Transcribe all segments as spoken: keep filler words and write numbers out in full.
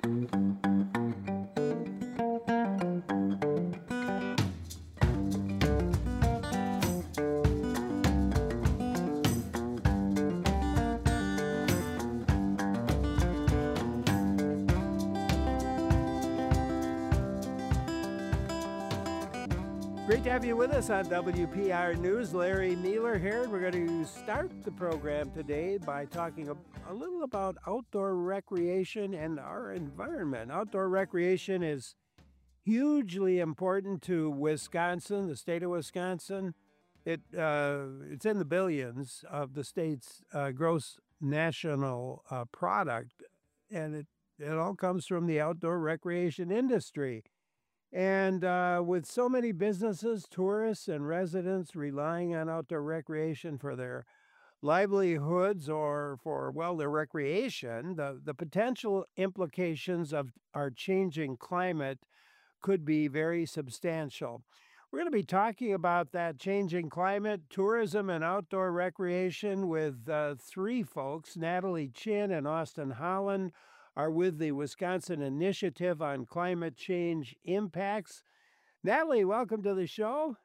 Great to have you with us on W P R News. Larry Mueller here. We're going to start the program today by talking a, a little about outdoor recreation and our environment. Outdoor recreation is hugely important to Wisconsin, the state of Wisconsin. It uh, it's in the billions of the state's uh, gross national uh, product, and it, it all comes from the outdoor recreation industry. And uh, with so many businesses, tourists, and residents relying on outdoor recreation for their livelihoods or for, well, their recreation, the, the potential implications of our changing climate could be very substantial. We're going to be talking about that changing climate, tourism, and outdoor recreation with uh, three folks. Natalie Chin and Austin Holland are with the Wisconsin Initiative on Climate Change Impacts. Natalie, welcome to the show.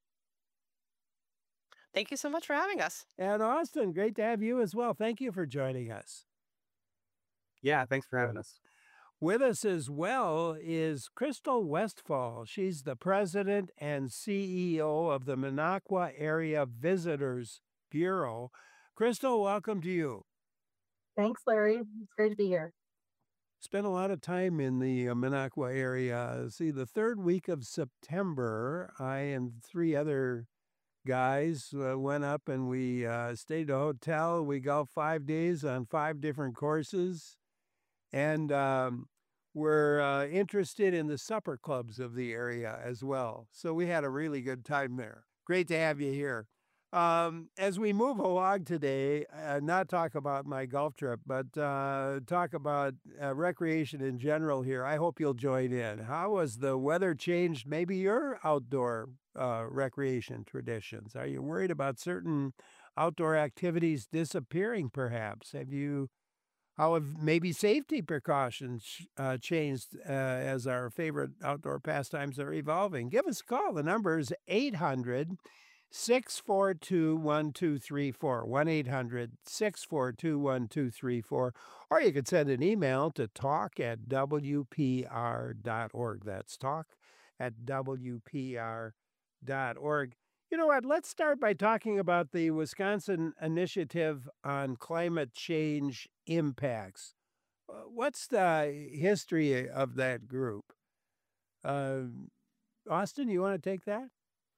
Thank you so much for having us. And Austin, great to have you as well. Thank you for joining us. Yeah, thanks for having us. With us as well is Crystal Westfall. She's the president and C E O of the Minocqua Area Visitors Bureau. Crystal, welcome to you. Thanks, Larry. It's great to be here. Spent a lot of time in the uh, Minocqua area. See, the third week of September, I and three other guys uh, went up and we uh, stayed at a hotel. We golfed five days on five different courses. And um, we're uh, interested in the supper clubs of the area as well. So we had a really good time there. Great to have you here. Um, as we move along today, uh, not talk about my golf trip, but uh, talk about uh, recreation in general here. I hope you'll join in. How has the weather changed maybe your outdoor uh, recreation traditions? Are you worried about certain outdoor activities disappearing perhaps? Have you, how have maybe safety precautions uh, changed uh, as our favorite outdoor pastimes are evolving? Give us a call. The number is eight hundred, six four two, one two three four, one eight hundred, six four two, one two three four, or you could send an email to talk at W P R dot org. That's talk at W P R dot org. You know what? Let's start by talking about the Wisconsin Initiative on Climate Change Impacts. Uh, What's the history of that group? Uh, Austin, you want to take that?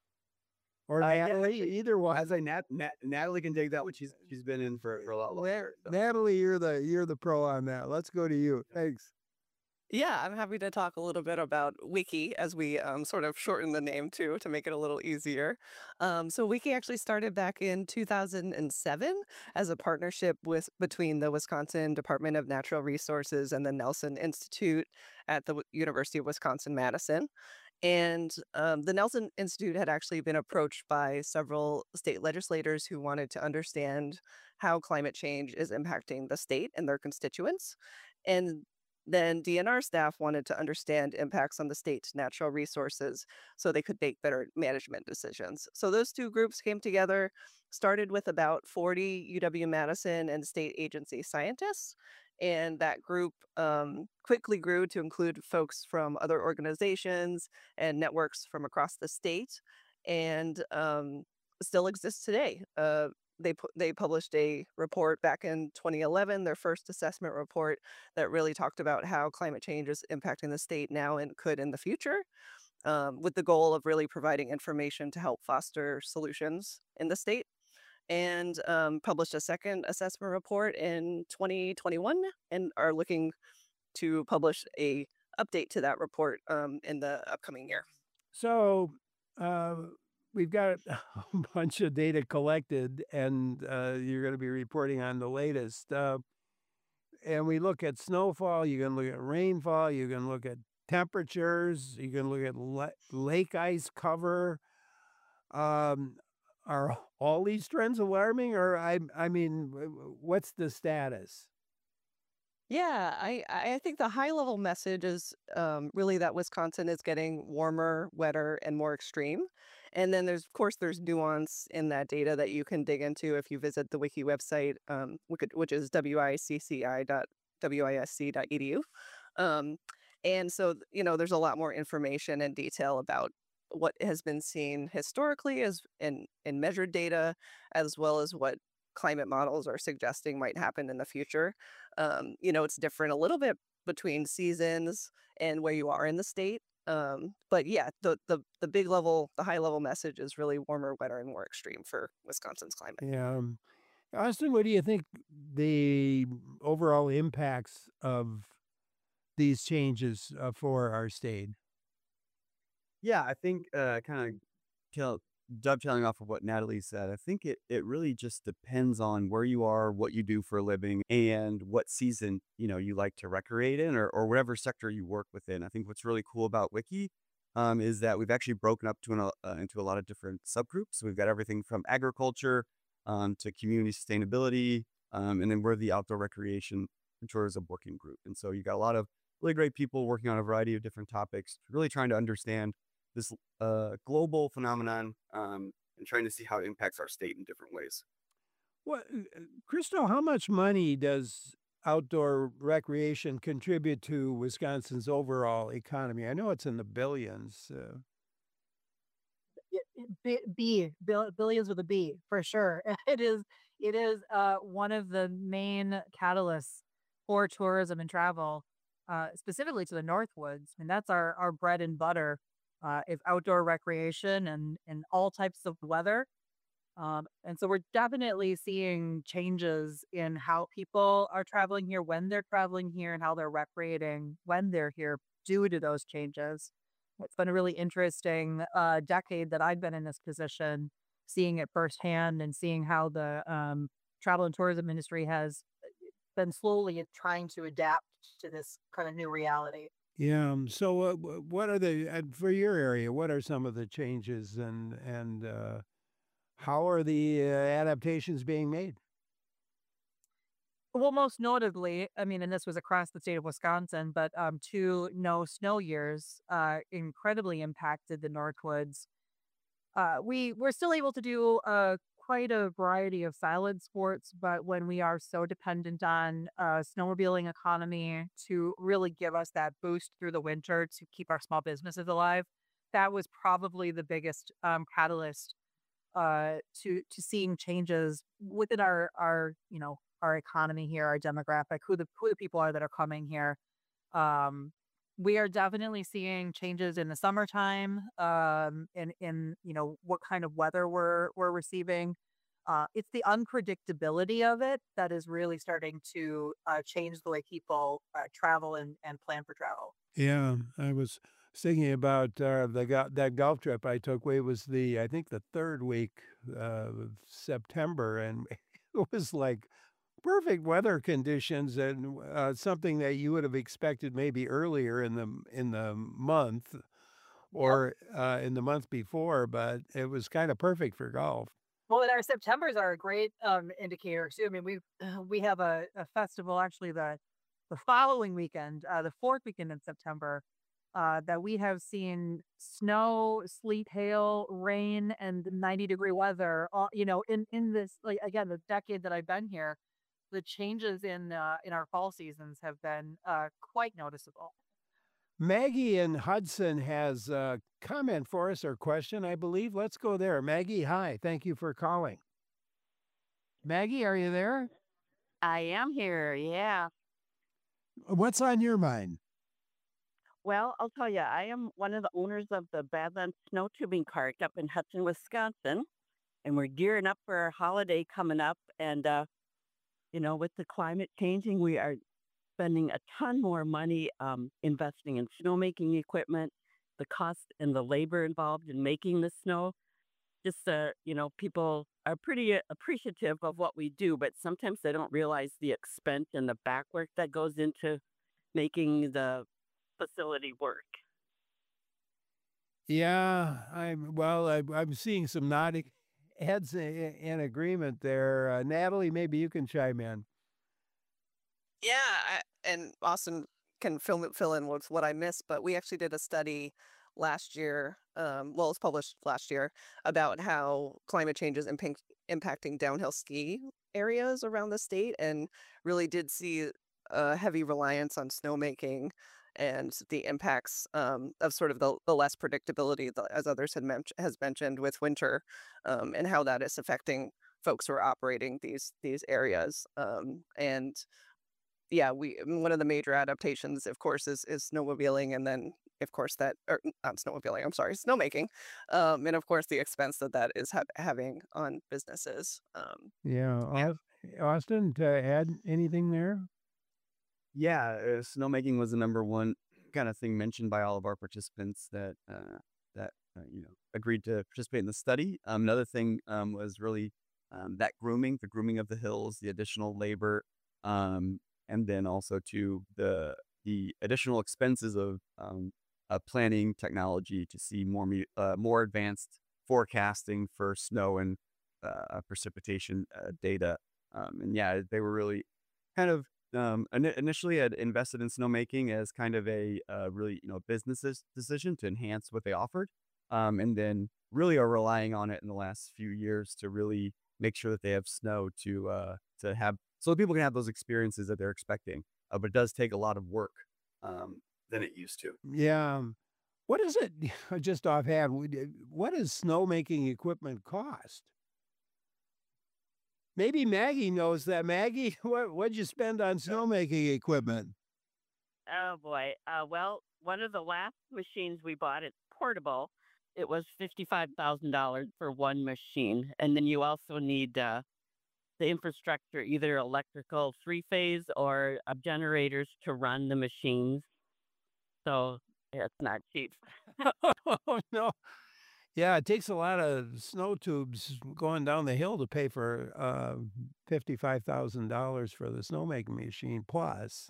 Or Uh, yeah, Natalie, actually, either one. I say Nat, Nat, Natalie can take that one. She's she's been in for, for a lot longer. So. Natalie, you're the you're the pro on that. Let's go to you. Thanks. Yeah, I'm happy to talk a little bit about Wiki as we um, sort of shorten the name too to make it a little easier. Um, so Wiki actually started back in two thousand seven as a partnership with between the Wisconsin Department of Natural Resources and the Nelson Institute at the W- University of Wisconsin-Madison. And um, the Nelson Institute had actually been approached by several state legislators who wanted to understand how climate change is impacting the state and their constituents. And then D N R staff wanted to understand impacts on the state's natural resources so they could make better management decisions. So those two groups came together, started with about forty U W Madison and state agency scientists. And that group um, quickly grew to include folks from other organizations and networks from across the state, and um, still exists today. Uh, they pu- they published a report back in twenty eleven, their first assessment report that really talked about how climate change is impacting the state now and could in the future, um, with the goal of really providing information to help foster solutions in the state. And um, published a second assessment report in twenty twenty-one, and are looking to publish a update to that report um, in the upcoming year. So uh, we've got a bunch of data collected, and uh, you're going to be reporting on the latest. Uh, and we look at snowfall, you can look at rainfall, you can look at temperatures, you can look at la- lake ice cover. Um, are all these trends alarming, or I, I mean, w- w- what's the status? Yeah, I I think the high level message is um, really that Wisconsin is getting warmer, wetter, and more extreme. And then there's, of course, there's nuance in that data that you can dig into if you visit the wiki website, um, which which is wicci dot wisc dot edu. Um, and so, th- you know, there's a lot more information and detail about what has been seen historically as in in measured data, as well as what climate models are suggesting might happen in the future. Um, you know, it's different a little bit between seasons and where you are in the state. Um, but yeah, the the the big level, the high level message is really warmer, wetter, and more extreme for Wisconsin's climate. Yeah. Um, Austin, what do you think the overall impacts of these changes uh, for our state? Yeah, I think uh, kind of tail dovetailing off of what Natalie said, I think it it really just depends on where you are, what you do for a living, and what season you know you like to recreate in, or or whatever sector you work within. I think what's really cool about Wiki um, is that we've actually broken up to an, uh, into a lot of different subgroups. We've got everything from agriculture um, to community sustainability, um, and then we're the outdoor recreation and tourism working group. And so you got a lot of really great people working on a variety of different topics, really trying to understand this uh, global phenomenon um, and trying to see how it impacts our state in different ways. What, uh, Crystal, how much money does outdoor recreation contribute to Wisconsin's overall economy? I know it's in the billions. Uh, Y- y- B, B bill, billions with a B for sure. It is it is uh, one of the main catalysts for tourism and travel, uh, specifically to the Northwoods. And that's our our bread and butter. Uh, is outdoor recreation and and all types of weather. Um, and so we're definitely seeing changes in how people are traveling here, when they're traveling here, and how they're recreating when they're here due to those changes. It's been a really interesting uh, decade that I've been in this position, seeing it firsthand and seeing how the um, travel and tourism industry has been slowly trying to adapt to this kind of new reality. yeah. um, So, uh, wh- what are the uh, for your area? What are some of the changes, and and uh, how are the uh, adaptations being made? Well, most notably, I mean, and this was across the state of Wisconsin, but um, two no snow years uh, incredibly impacted the Northwoods. Uh, we we're still able to do uh, quite a variety of silent sports, but when we are so dependent on uh, snowmobiling economy to really give us that boost through the winter to keep our small businesses alive, that was probably the biggest um, catalyst uh, to to seeing changes within our our you know our economy here, our demographic, who the who the people are that are coming here. Um, we are definitely seeing changes in the summertime, um, in in you know what kind of weather we're we're receiving. Uh, it's the unpredictability of it that is really starting to uh, change the way people uh, travel and, and plan for travel. Yeah, I was thinking about uh, the go- that golf trip I took. It was the I think the third week uh, of September, and it was like perfect weather conditions, and uh, something that you would have expected maybe earlier in the in the month Yep. or uh, in the month before, but it was kind of perfect for golf. Well, and our Septembers are a great um, indicator too. I mean, we we have a, a festival actually the the following weekend, uh, the fourth weekend in September, uh, that we have seen snow, sleet, hail, rain, and ninety degree weather. All, you know, in in this like again the decade that I've been here, the changes in uh, in our fall seasons have been uh, quite noticeable. Maggie in Hudson has a comment for us or question, I believe. Let's go there. Maggie, hi. Thank you for calling. Maggie, are you there? I am here, yeah. What's on your mind? Well, I'll tell you, I am one of the owners of the Badlands Snow Tubing Cart up in Hudson, Wisconsin, and we're gearing up for our holiday coming up. And, uh, you know, with the climate changing, we are spending a ton more money um, investing in snowmaking equipment, the cost and the labor involved in making the snow. Just, uh, you know, people are pretty uh, appreciative of what we do, but sometimes they don't realize the expense and the back work that goes into making the facility work. Yeah, I'm well, I, I'm seeing some nodding heads i- in agreement there. Uh, Natalie, maybe you can chime in. Yeah, and Austin can fill me- fill in with what I missed, but we actually did a study last year. Um, well, it was published last year about how climate change is impa- impacting downhill ski areas around the state, and really did see a heavy reliance on snowmaking and the impacts um, of sort of the, the less predictability, the, as others had men- has mentioned with winter, um, and how that is affecting folks who are operating these these areas. Um, and yeah, we mm, one of the major adaptations, of course, is is snowmobiling, and then of course that or n- not snowmobiling, I'm sorry, snowmaking, um, and of course the expense that that is ha- having on businesses. Um, Yeah. yeah, Aus- Austin, to add anything there? Yeah, uh, snowmaking was the number one kind of thing mentioned by all of our participants that uh, that uh, you know agreed to participate in the study. Um, another thing um, was really um, that grooming, the grooming of the hills, the additional labor, um, and then also to the the additional expenses of um, uh, planning technology to see more me- uh, more advanced forecasting for snow and uh, precipitation uh, data. Um, and yeah, they were really kind of um, ini initially had invested in snowmaking as kind of a uh, really, you know, business des- decision to enhance what they offered. Um, and then really are relying on it in the last few years to really make sure that they have snow to uh, to have so that people can have those experiences that they're expecting. Uh, but it does take a lot of work um, than it used to. Yeah. um, What is it, just offhand, would you- what does snowmaking equipment cost? Maybe Maggie knows that. Maggie, what, what'd you spend on snowmaking equipment? Oh boy. Uh, well, one of the last machines we bought, it's portable. It was fifty-five thousand dollars for one machine. And then you also need uh, the infrastructure, either electrical three phase or uh, generators to run the machines. So yeah, it's not cheap. Oh, no. Yeah, it takes a lot of snow tubes going down the hill to pay for uh, fifty-five thousand dollars for the snowmaking machine plus.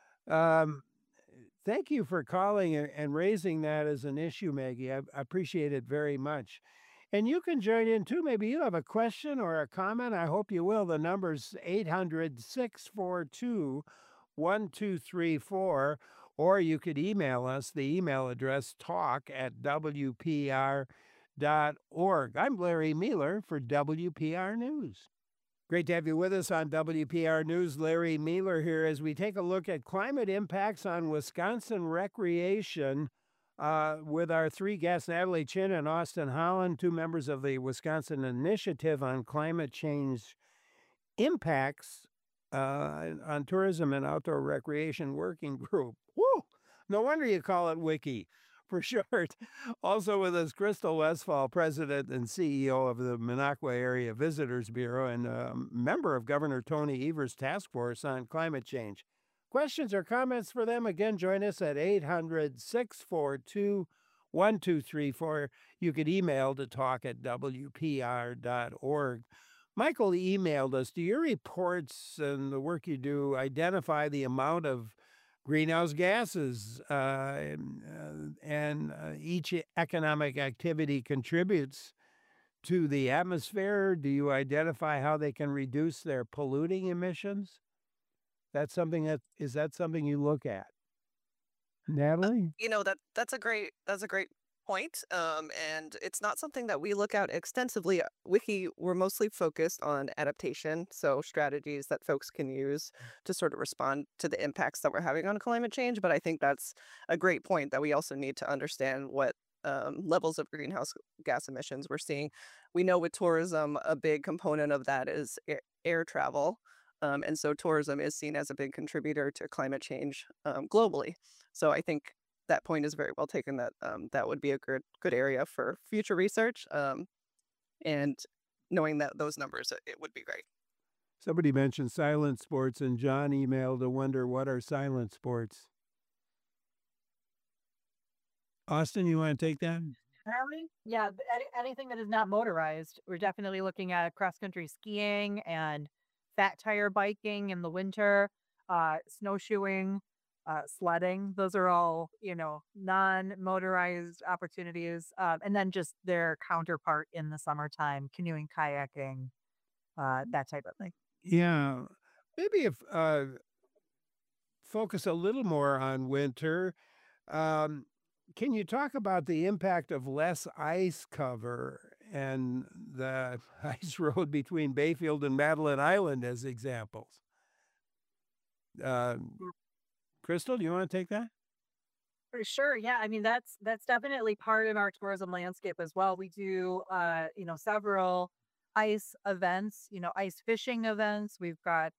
Um, Thank you for calling and, and raising that as an issue, Maggie. I, I appreciate it very much. And you can join in too. Maybe you have a question or a comment. I hope you will. The number's eight hundred, six four two, one two three four, or you could email us. The email address talk at W P R dot org. I'm Larry Mealer for W P R News. Great to have you with us on W P R News. Larry Mealer here as we take a look at climate impacts on Wisconsin recreation uh, with our three guests, Natalie Chin and Austin Holland, two members of the Wisconsin Initiative on Climate Change Impacts uh, on Tourism and Outdoor Recreation Working Group. Woo! No wonder you call it WICI for short. Also with us, Crystal Westfall, President and C E O of the Minocqua Area Visitors Bureau and a member of Governor Tony Evers' task force on climate change. Questions or comments for them? Again, join us at eight hundred, six four two, one two three four. You could email to talk at W P R dot org. Michael emailed us, do your reports and the work you do identify the amount of greenhouse gases uh, and, uh, and uh, each economic activity contributes to the atmosphere? Do you identify how they can reduce their polluting emissions? That's something that is that something you look at, Natalie? you know that that's a great that's a great point. Um, and it's not something that we look at extensively. Wiki, we're mostly focused on adaptation, so strategies that folks can use to sort of respond to the impacts that we're having on climate change. But I think that's a great point that we also need to understand what um, levels of greenhouse gas emissions we're seeing. We know with tourism, a big component of that is air, air travel. Um, and so tourism is seen as a big contributor to climate change um, globally. So I think that point is very well taken. That um, that would be a good good area for future research. Um, and knowing that those numbers, it, it would be great. Somebody mentioned silent sports, and John emailed to wonder what are silent sports. Austin, you want to take that? Really? Yeah, th- any, anything that is not motorized. We're definitely looking at cross country skiing and fat tire biking in the winter, uh, snowshoeing, uh, sledding. Those are all, you know, non motorized opportunities. Um, and then just their counterpart in the summertime, canoeing, kayaking, uh, that type of thing. Yeah. Maybe if uh, focus a little more on winter. Um, can you talk about the impact of less ice cover and the ice road between Bayfield and Madeline Island as examples? Uh, Crystal, do you want to take that? For sure. Yeah. I mean, that's that's definitely part of our tourism landscape as well. We do uh, you know, several ice events, you know, ice fishing events. We've got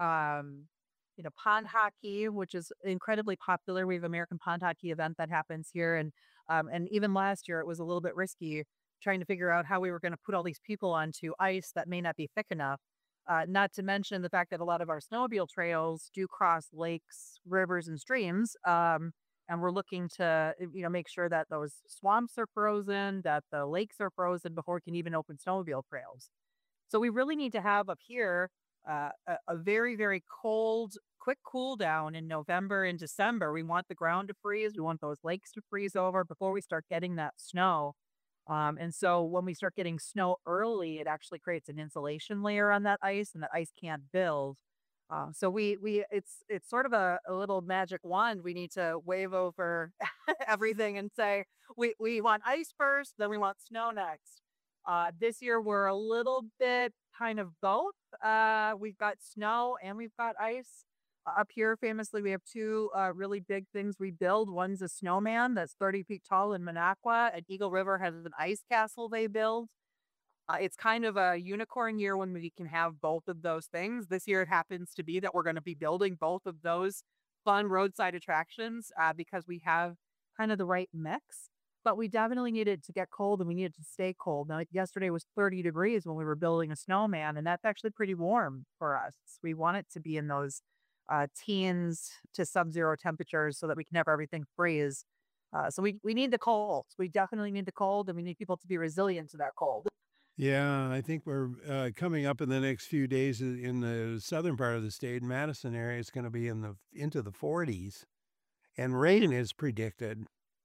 um, you know, pond hockey, which is incredibly popular. We have American pond hockey event that happens here. And um, and even last year it was a little bit risky trying to figure out how we were going to put all these people onto ice that may not be thick enough. Uh, not to mention the fact that a lot of our snowmobile trails do cross lakes, rivers, and streams. Um, and we're looking to uh, you know, make sure that those swamps are frozen, that the lakes are frozen before we can even open snowmobile trails. So we really need to have up here uh, a, a very, very cold, quick cool down in November and December. We want the ground to freeze. We want those lakes to freeze over before we start getting that snow. Um, and so when we start getting snow early, it actually creates an insulation layer on that ice, and that ice can't build. Uh, so we we it's it's sort of a, a little magic wand. We need to wave over everything and say we we want ice first, then we want snow next. Uh, this year we're a little bit kind of both. Uh, we've got snow and we've got ice. Uh, Up here, famously, we have two uh, really big things we build. One's a snowman that's thirty feet tall in Minocqua, and Eagle River has an ice castle they build. Uh, it's kind of a unicorn year when we can have both of those things. This year, it happens to be that we're going to be building both of those fun roadside attractions uh, because we have kind of the right mix. But we definitely needed to get cold and we needed to stay cold. Now, like, yesterday was thirty degrees when we were building a snowman, and that's actually pretty warm for us. We want it to be in those uh, teens to sub zero temperatures so that we can have everything freeze. Uh, so we, we need the cold. We definitely need the cold, and we need people to be resilient to that cold. Yeah, I think we're uh, coming up in the next few days i- in the southern part of the state, Madison area. It's going to be in the into the forties, and rain is predicted,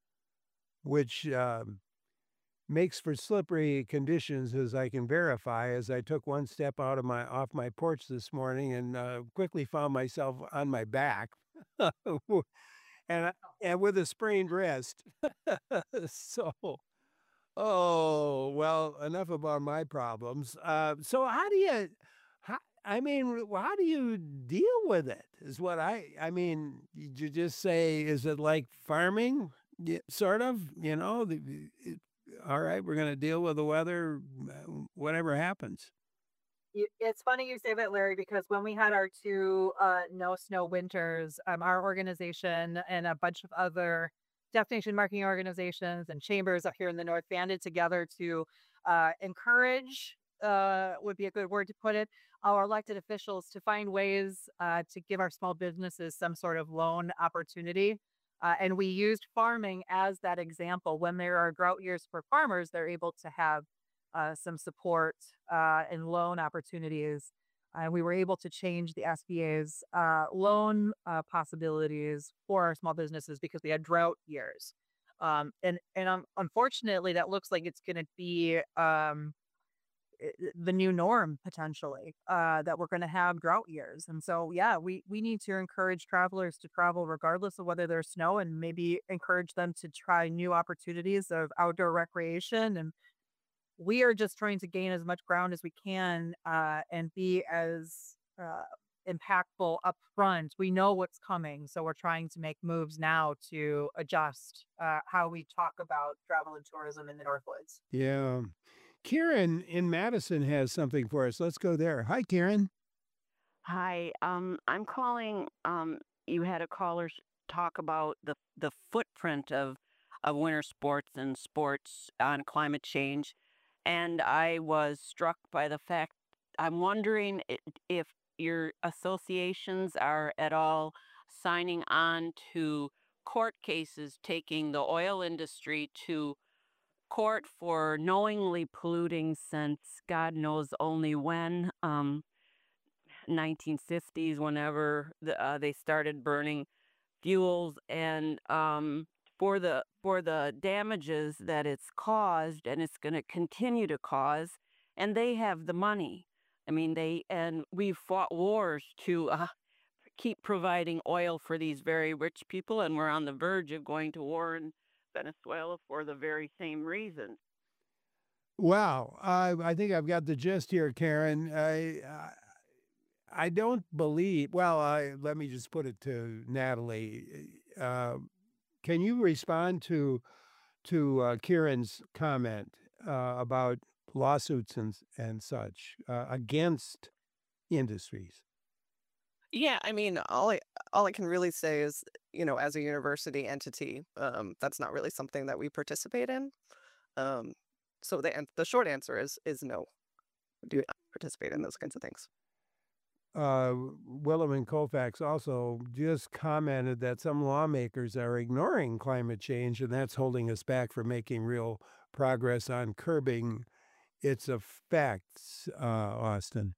which um, makes for slippery conditions, as I can verify. As I took one step out of my off my porch this morning and uh, quickly found myself on my back, and I- and with a sprained wrist. So. Oh, well, enough about my problems. Uh, so how do you, how, I mean, w- how do you deal with it? Is what I, I mean, you just say, is it like farming? Yeah, sort of, you know, the, it, all right, we're going to deal with the weather, uh, whatever happens. You, it's funny you say that, Larry, because when we had our two uh, no snow winters, um, our organization and a bunch of other destination marketing organizations and chambers up here in the north banded together to uh, encourage, uh, would be a good word to put it, our elected officials to find ways uh, to give our small businesses some sort of loan opportunity. Uh, and we used farming as that example. When there are drought years for farmers, they're able to have uh, some support uh, and loan opportunities. And we were able to change the S B A's uh, loan uh, possibilities for our small businesses because we had drought years. Um, and and um, unfortunately, that looks like it's going to be um, i- i- the new norm potentially. Uh, that we're going to have drought years, and so yeah, we we need to encourage travelers to travel regardless of whether there's snow, and maybe encourage them to try new opportunities of outdoor recreation. And we are just trying to gain as much ground as we can uh, and be as uh, impactful up front. We know what's coming, so we're trying to make moves now to adjust uh, how we talk about travel and tourism in the Northwoods. Yeah. Kieran in Madison has something for us. Let's go there. Hi, Kieran. Hi, um, I'm calling. Um, you had a caller s- talk about the the footprint of of winter sports and sports on climate change, and I was struck by the fact. I'm wondering i- if your associations are at all signing on to court cases taking the oil industry to court for knowingly polluting since God knows only when. Um, nineteen fifties, whenever the, uh, they started burning fuels, and um, for the for the damages that it's caused and it's going to continue to cause, and they have the money. I mean, they and we've fought wars to uh, keep providing oil for these very rich people, and we're on the verge of going to war in Venezuela for the very same reasons. Wow, I I think I've got the gist here, Karen. I I, I don't believe. Well, I, let me just put it to Natalie. Uh, can you respond to to uh, Kieran's comment uh, about lawsuits and and such uh, against industries? Yeah, I mean, all I all I can really say is, you know, as a university entity, um, that's not really something that we participate in. Um, so the an- the short answer is is no. We do not participate in those kinds of things. Uh, Willem and Colfax also just commented that some lawmakers are ignoring climate change, and that's holding us back from making real progress on curbing its effects, uh, Austin.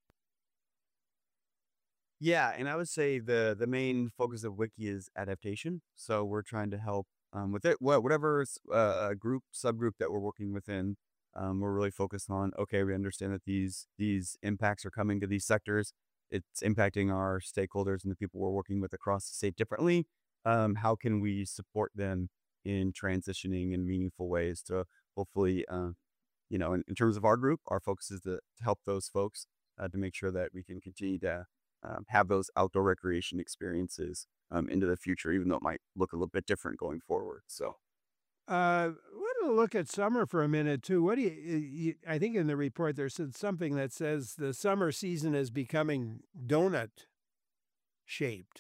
Yeah, and I would say the the main focus of Wiki is adaptation. So we're trying to help um, with it, wha- whatever s- uh, group subgroup that we're working within. Um, we're really focused on. Okay, we understand that these these impacts are coming to these sectors. It's impacting our stakeholders and the people we're working with across the state differently. Um, how can we support them in transitioning in meaningful ways to hopefully, uh, you know, in, in terms of our group, our focus is to, to help those folks uh, to make sure that we can continue to um, have those outdoor recreation experiences um, into the future, even though it might look a little bit different going forward. So, Uh, want to look at summer for a minute too. What do you, you? I think in the report there's something that says the summer season is becoming donut shaped.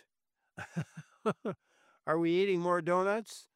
Are we eating more donuts?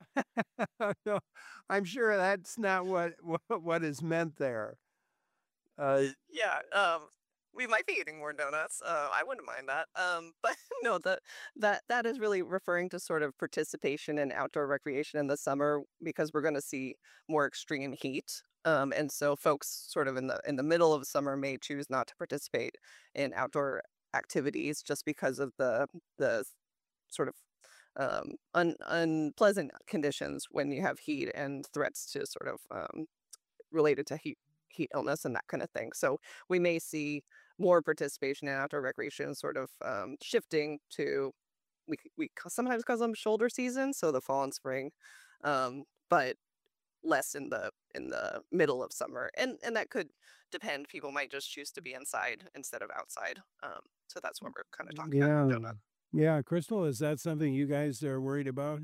No, I'm sure that's not what what, what is meant there. Uh, Yeah, um, we might be eating more donuts. Uh, I wouldn't mind that. Um, but no, that that that is really referring to sort of participation in outdoor recreation in the summer because we're going to see more extreme heat. Um, and so folks sort of in the in the middle of summer may choose not to participate in outdoor activities just because of the the sort of um, un, unpleasant conditions when you have heat and threats to sort of um, related to heat heat illness and that kind of thing. So we may see more participation in outdoor recreation sort of um, shifting to we c- we ca- sometimes call them shoulder season, so the fall and spring, um, but less in the in the middle of summer, and and that could depend. People might just choose to be inside instead of outside. Um, so that's what we're kind of talking about yeah, with donut. yeah. Crystal, is that something you guys are worried about?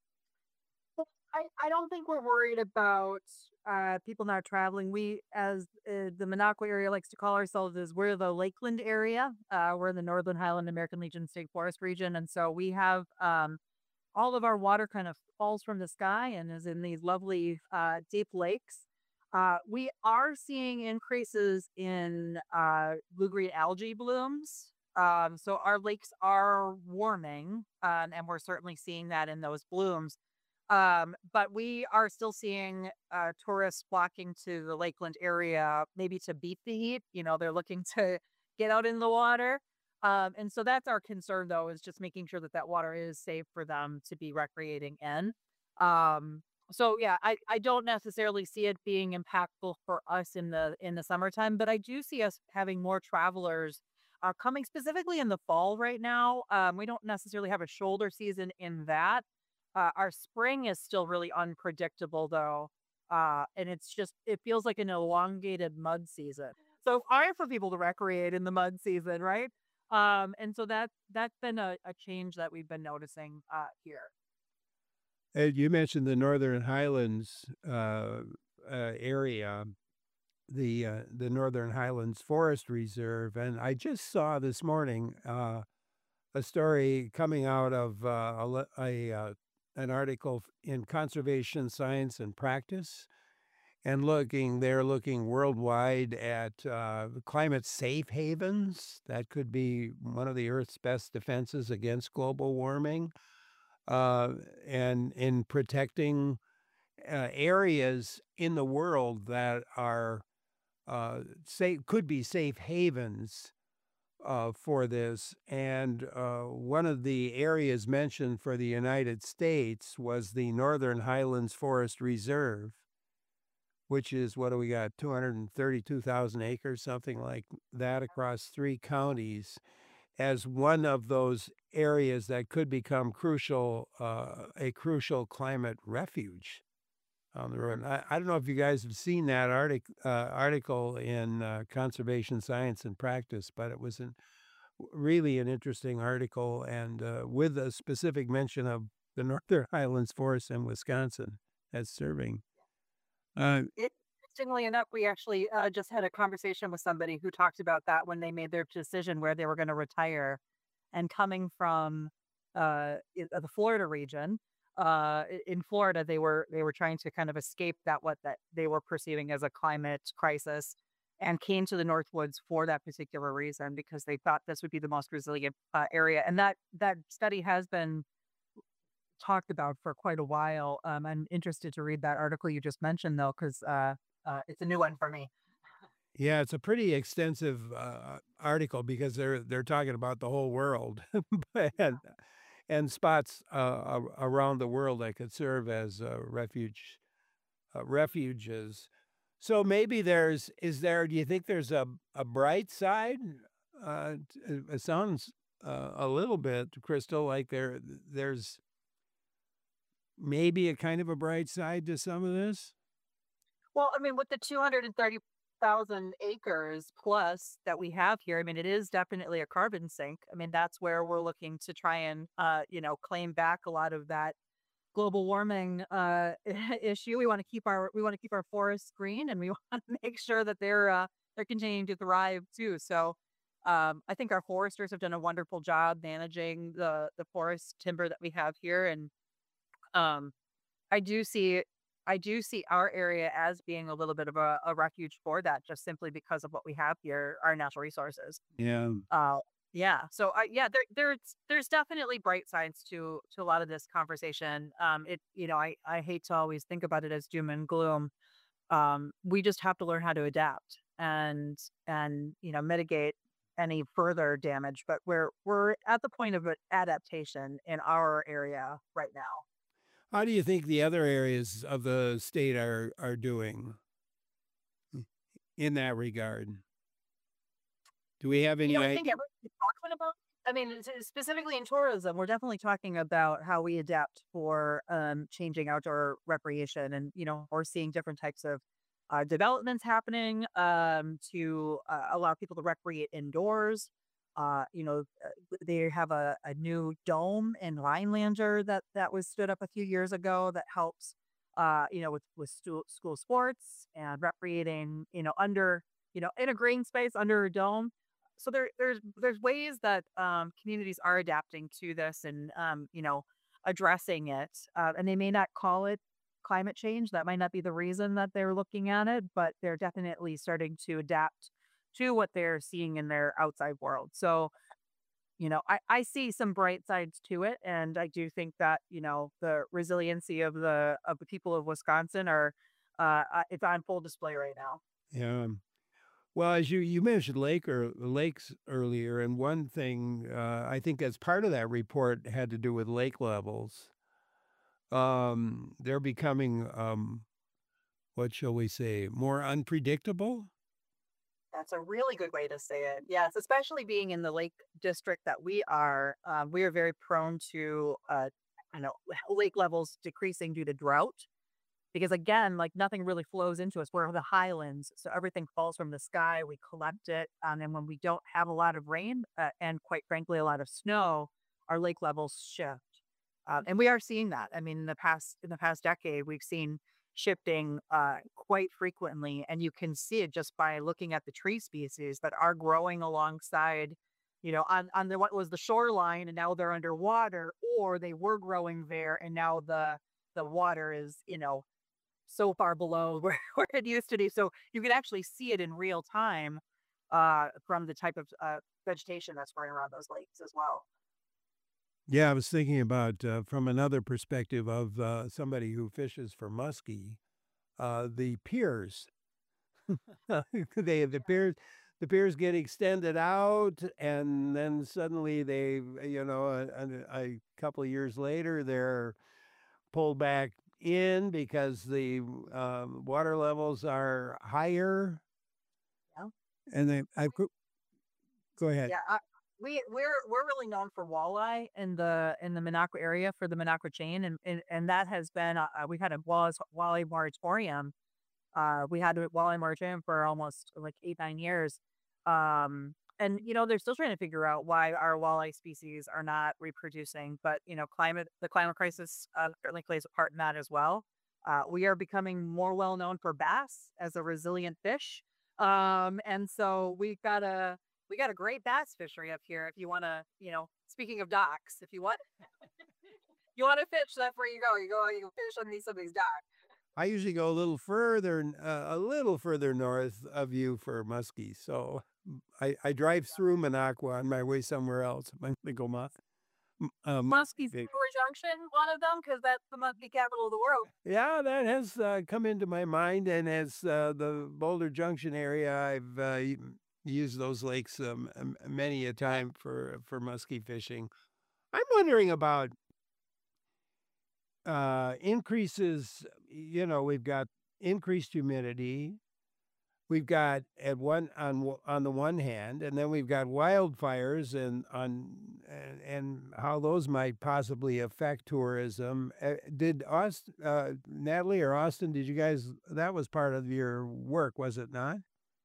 Well, I, I don't think we're worried about uh, people not traveling. We, as uh, the Minocqua area likes to call ourselves, is we're the Lakeland area. Uh, we're in the Northern Highland American Legion State Forest region, and so we have um, all of our water kind of falls from the sky and is in these lovely uh, deep lakes. Uh, we are seeing increases in uh, blue-green algae blooms. Um, so our lakes are warming, um, and we're certainly seeing that in those blooms. Um, but we are still seeing uh, tourists flocking to the Lakeland area, maybe to beat the heat. You know, they're looking to get out in the water. Um, and so that's our concern, though, is just making sure that that water is safe for them to be recreating in. Um, so yeah, I, I don't necessarily see it being impactful for us in the in the summertime, but I do see us having more travelers uh, coming specifically in the fall right now. Um, we don't necessarily have a shoulder season in that. Uh, our spring is still really unpredictable, though. Uh, and it's just, it feels like an elongated mud season. So fine for people to recreate in the mud season, right? Um, and so that that's been a, a change that we've been noticing uh, here. Ed, you mentioned the Northern Highlands uh, uh, area, the uh, the Northern Highlands Forest Reserve, and I just saw this morning uh, a story coming out of uh, a, le- a uh, an article in Conservation Science and Practice, and looking they're looking worldwide at uh, climate safe havens that could be one of the Earth's best defenses against global warming, uh, and in protecting uh, areas in the world that are uh, say could be safe havens uh, for this. And uh, one of the areas mentioned for the United States was the Northern Highlands Forest Reserve, which is what do we got? two hundred thirty-two thousand acres, something like that, across three counties. as one of those areas that could become crucial, uh, a crucial climate refuge on the road. I, I don't know if you guys have seen that artic, uh, article in uh, Conservation Science and Practice, but it was an, really an interesting article, and uh, with a specific mention of the Northern Highlands Forest in Wisconsin as serving. Uh, It, interestingly enough, we actually uh, just had a conversation with somebody who talked about that when they made their decision where they were going to retire, and coming from uh, i- uh, the Florida region. Uh, i- in Florida, they were they were trying to kind of escape that what that they were perceiving as a climate crisis, and came to the Northwoods for that particular reason because they thought this would be the most resilient uh, area. And that that study has been talked about for quite a while. Um, I'm interested to read that article you just mentioned, though, because uh, uh, it's a new one for me. yeah, it's a pretty extensive uh, article because they're they're talking about the whole world, and and spots uh, a- around the world that could serve as uh, refuge uh, refuges. So maybe there's is there? Do you think there's a a bright side? Uh, t- it it sounds uh, a little bit, Crystal, like there there's maybe a kind of a bright side to some of this. Well, I mean, with the two hundred thirty thousand acres plus that we have here, I mean, it is definitely a carbon sink. I mean, that's where we're looking to try and, uh, you know, claim back a lot of that global warming uh, issue. We want to keep our we want to keep our forests green, and we want to make sure that they're uh, they're continuing to thrive too. So, um, I think our foresters have done a wonderful job managing the the forest timber that we have here, and um, I do see I do see our area as being a little bit of a, a refuge for that, just simply because of what we have here, our natural resources. Yeah. Uh, yeah. So I yeah, there there's there's definitely bright sides to to a lot of this conversation. Um, it you know I I hate to always think about it as doom and gloom. Um, we just have to learn how to adapt and and you know mitigate any further damage. But we're we're at the point of a- adaptation in our area right now. How do you think the other areas of the state are are doing in that regard? Do we have You any know, I idea? think everyone's talking about I mean, s specifically in tourism, we're definitely talking about how we adapt for, um, changing outdoor recreation and, you know, we're seeing different types of, uh, developments happening, um, to, uh, allow people to recreate indoors. Uh, you know, uh, they have a a new dome in Rhinelander that that was stood up a few years ago that helps, uh, you know, with with stu school sports and recreating, you know, under you know, in a green space under a dome. So there there's there's ways that um, communities are adapting to this and um, you know addressing it, uh, and they may not call it climate change. That might not be the reason that they're looking at it, but they're definitely starting to adapt to what they're seeing in their outside world. So you know, I, I see some bright sides to it, and I do think that you know the resiliency of the of the people of Wisconsin are uh, uh, it's on full display right now. Yeah. Well, as you you mentioned lake or lakes earlier, and one thing uh, I think as part of that report had to do with lake levels. Um, they're becoming um, what shall we say, more unpredictable. That's a really good way to say it. Yes, especially being in the lake district that we are, uh, we are very prone to, uh, I know, lake levels decreasing due to drought. Because again, like nothing really flows into us. We're the highlands, so everything falls from the sky. We collect it, um, and when we don't have a lot of rain, uh, and quite frankly, a lot of snow, our lake levels shift. Um, and we are seeing that. I mean, in the past in the past decade, we've seen shifting uh, quite frequently, and you can see it just by looking at the tree species that are growing alongside, you know, on on the what was the shoreline, and now they're underwater, or they were growing there, and now the the water is, you know, so far below where, where it used to be. So you can actually see it in real time uh, from the type of uh, vegetation that's growing around those lakes as well. Yeah, I was thinking about uh, from another perspective of uh, somebody who fishes for muskie, uh, the piers. they the piers the piers get extended out, and then suddenly they, you know, a, a, a couple of years later, they're pulled back in because the um, water levels are higher, Yeah. and they I go go ahead. Yeah. we we're we're really known for walleye in the in the Minocqua area for the Minocqua chain, and and, and that has been uh, uh, we've had a walleye walleye moratorium. Uh, we had a walleye moratorium for almost like eight nine years, um, and you know they're still trying to figure out why our walleye species are not reproducing. But you know, climate the climate crisis uh, certainly plays a part in that as well. Uh, we are becoming more well known for bass as a resilient fish, um, and so we've got a we got a great bass fishery up here. If you want to, you know, speaking of docks, if you want you want to fish, that's where you go. You go, you fish on these some of these docks. I usually go a little further, n- uh, a little further north of you for muskie. So mm, I, I drive through Minocqua on my way somewhere else. Michael Um, Muskie's big- Brewer Junction, one of them, because that's the muskie capital of the world. yeah, that has uh, come into my mind, and as uh, the Boulder Junction area, I've uh, u- used those lakes um, m- many a time for for muskie fishing. I'm wondering about uh, increases. You know, we've got increased humidity. We've got at one on w- on the one hand, and then we've got wildfires, and on and, and how those might possibly affect tourism. Uh, did Austin, uh, Natalie or Austin? Did you guys? That was part of your work, was it not?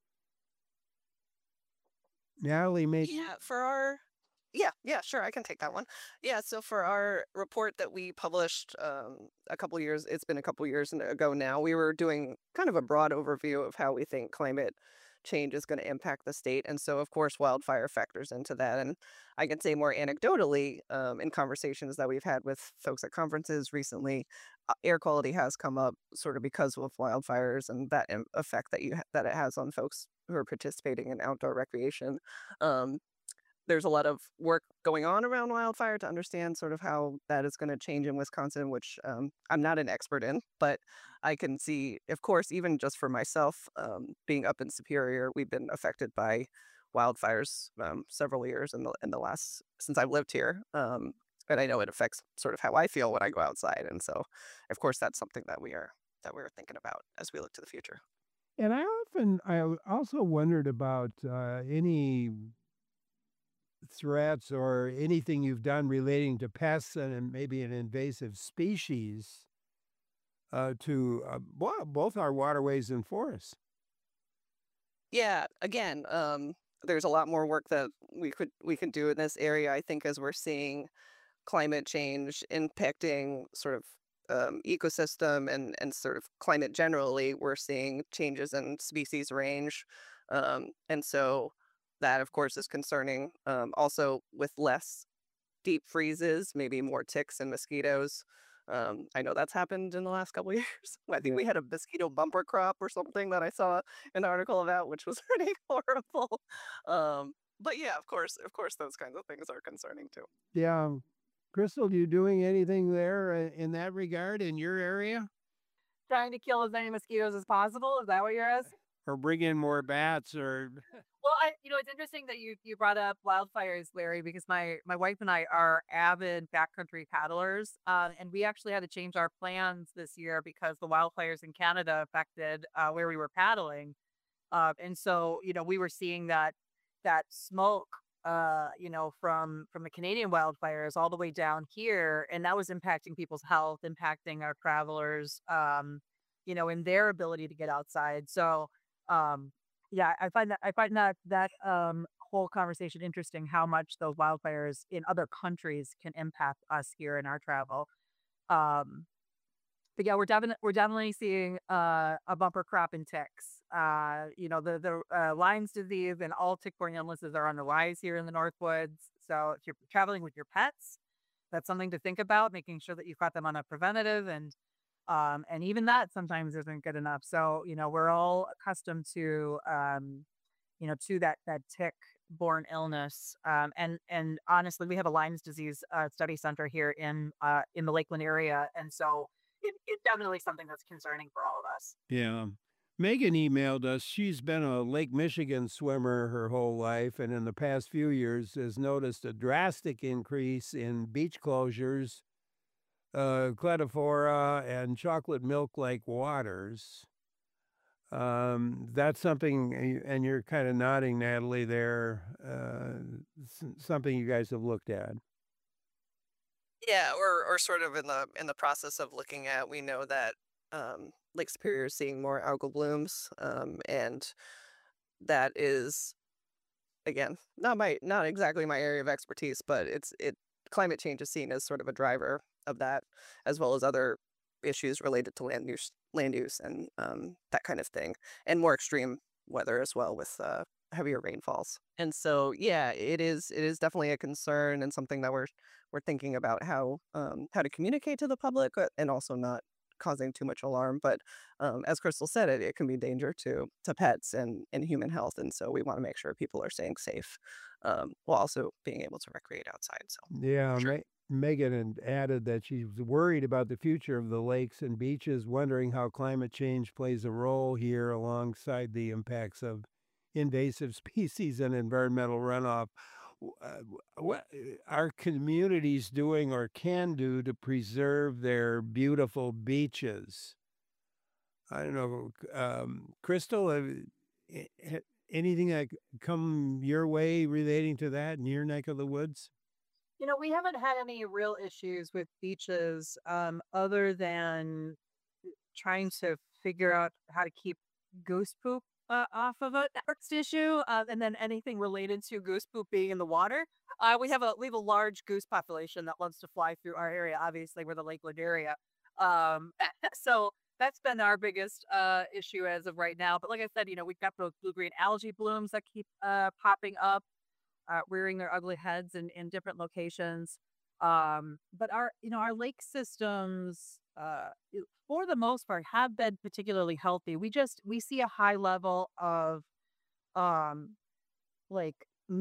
Natalie made. Yeah, for our yeah, yeah, sure, I can take that one. Yeah, so for our report that we published um, a couple years, it's been a couple years n- ago now, we were doing kind of a broad overview of how we think climate change is going to impact the state. And so, of course, wildfire factors into that. And I can say more anecdotally, um, in conversations that we've had with folks at conferences recently, uh, air quality has come up sort of because of wildfires and that im- effect that you ha- that it has on folks who are participating in outdoor recreation. Um, there's a lot of work going on around wildfire to understand sort of how that is going to change in Wisconsin, which um, I'm not an expert in, but I can see, of course, even just for myself, um, being up in Superior, we've been affected by wildfires um, several years in the in the last since I've lived here, um, and I know it affects sort of how I feel when I go outside, and so, of course, that's something that we are that we're thinking about as we look to the future. And I often, I also wondered about uh, any threats or anything you've done relating to pests and maybe an invasive species uh, to uh, bo- both our waterways and forests. Yeah, again, um, there's a lot more work that we could we can do in this area. I think as we're seeing climate change impacting sort of um, ecosystem and and sort of climate generally, we're seeing changes in species range, um, and so that of course is concerning. Um, also, with less deep freezes, maybe more ticks and mosquitoes. Um, I know that's happened in the last couple of years. I think we had a mosquito bumper crop or something that I saw an article about, which was pretty horrible. Um, but yeah, of course, of course, those kinds of things are concerning too. Yeah. Crystal, you doing anything there uh, in that regard in your area? Trying to kill as many mosquitoes as possible. Is that what you're asking? Or bring in more bats or. Well, I, you know, it's interesting that you you brought up wildfires, Larry, because my my wife and I are avid backcountry paddlers, uh, and we actually had to change our plans this year because the wildfires in Canada affected uh, where we were paddling, uh, and so you know we were seeing that that smoke, uh, you know, from from the Canadian wildfires all the way down here, and that was impacting people's health, impacting our travelers, um, you know, in their ability to get outside. So. Um, yeah, I find that I find that that um whole conversation interesting how much those wildfires in other countries can impact us here in our travel. Um but yeah, we're definitely we're definitely seeing uh, a bumper crop in ticks. Uh, you know, the the uh, Lyme's disease and all tick-borne illnesses are on the rise here in the Northwoods. So if you're traveling with your pets, that's something to think about, making sure that you've got them on a preventative and um, and even that sometimes isn't good enough. So, you know, we're all accustomed to, um, you know, to that that tick-borne illness. Um, and and honestly, we have a Lyme's disease uh, study center here in uh, in the Lakeland area, and so it, it's definitely something that's concerning for all of us. Yeah. Megan emailed us. She's been a Lake Michigan swimmer her whole life, and in the past few years has noticed a drastic increase in beach closures, uh, cletophora, and chocolate milk like waters. Um, that's something, and you- and you're kind of nodding, Natalie, there, uh, s- something you guys have looked at. Yeah, or or sort of in the in the process of looking at, we know that um, Lake Superior is seeing more algal blooms, um, and that is again not my not exactly my area of expertise, but it's it climate change is seen as sort of a driver of that, as well as other issues related to land use land use and um, that kind of thing, and more extreme weather as well with uh, heavier rainfalls. And so yeah, it is it is definitely a concern and something that we're we're thinking about how um, how to communicate to the public, uh, and also not causing too much alarm. But um, as Crystal said, it, it can be a danger to to pets and and human health, and so we want to make sure people are staying safe, um, while also being able to recreate outside. So Yeah, for sure. Ma- Megan had added that she's worried about the future of the lakes and beaches, wondering how climate change plays a role here alongside the impacts of invasive species and environmental runoff. W- uh, w- What are communities doing or can do to preserve their beautiful beaches? I don't know, c- um, Crystal, have, a- a- anything that c- come your way relating to that in your neck of the woods? You know, we haven't had any real issues with beaches, um, other than trying to figure out how to keep goose poop uh, off of it. Next issue, uh, and then anything related to goose poop being in the water. Uh, we have a we have a large goose population that loves to fly through our area. Obviously, we're the Lakeland area, um, so that's been our biggest uh, issue as of right now. But like I said, you know, we've got those blue green algae blooms that keep uh, popping up, uh, rearing their ugly heads in, in different locations. Um, but our, you know, our lake systems, uh, i- for the most part, have been particularly healthy. We just we see a high level of um, like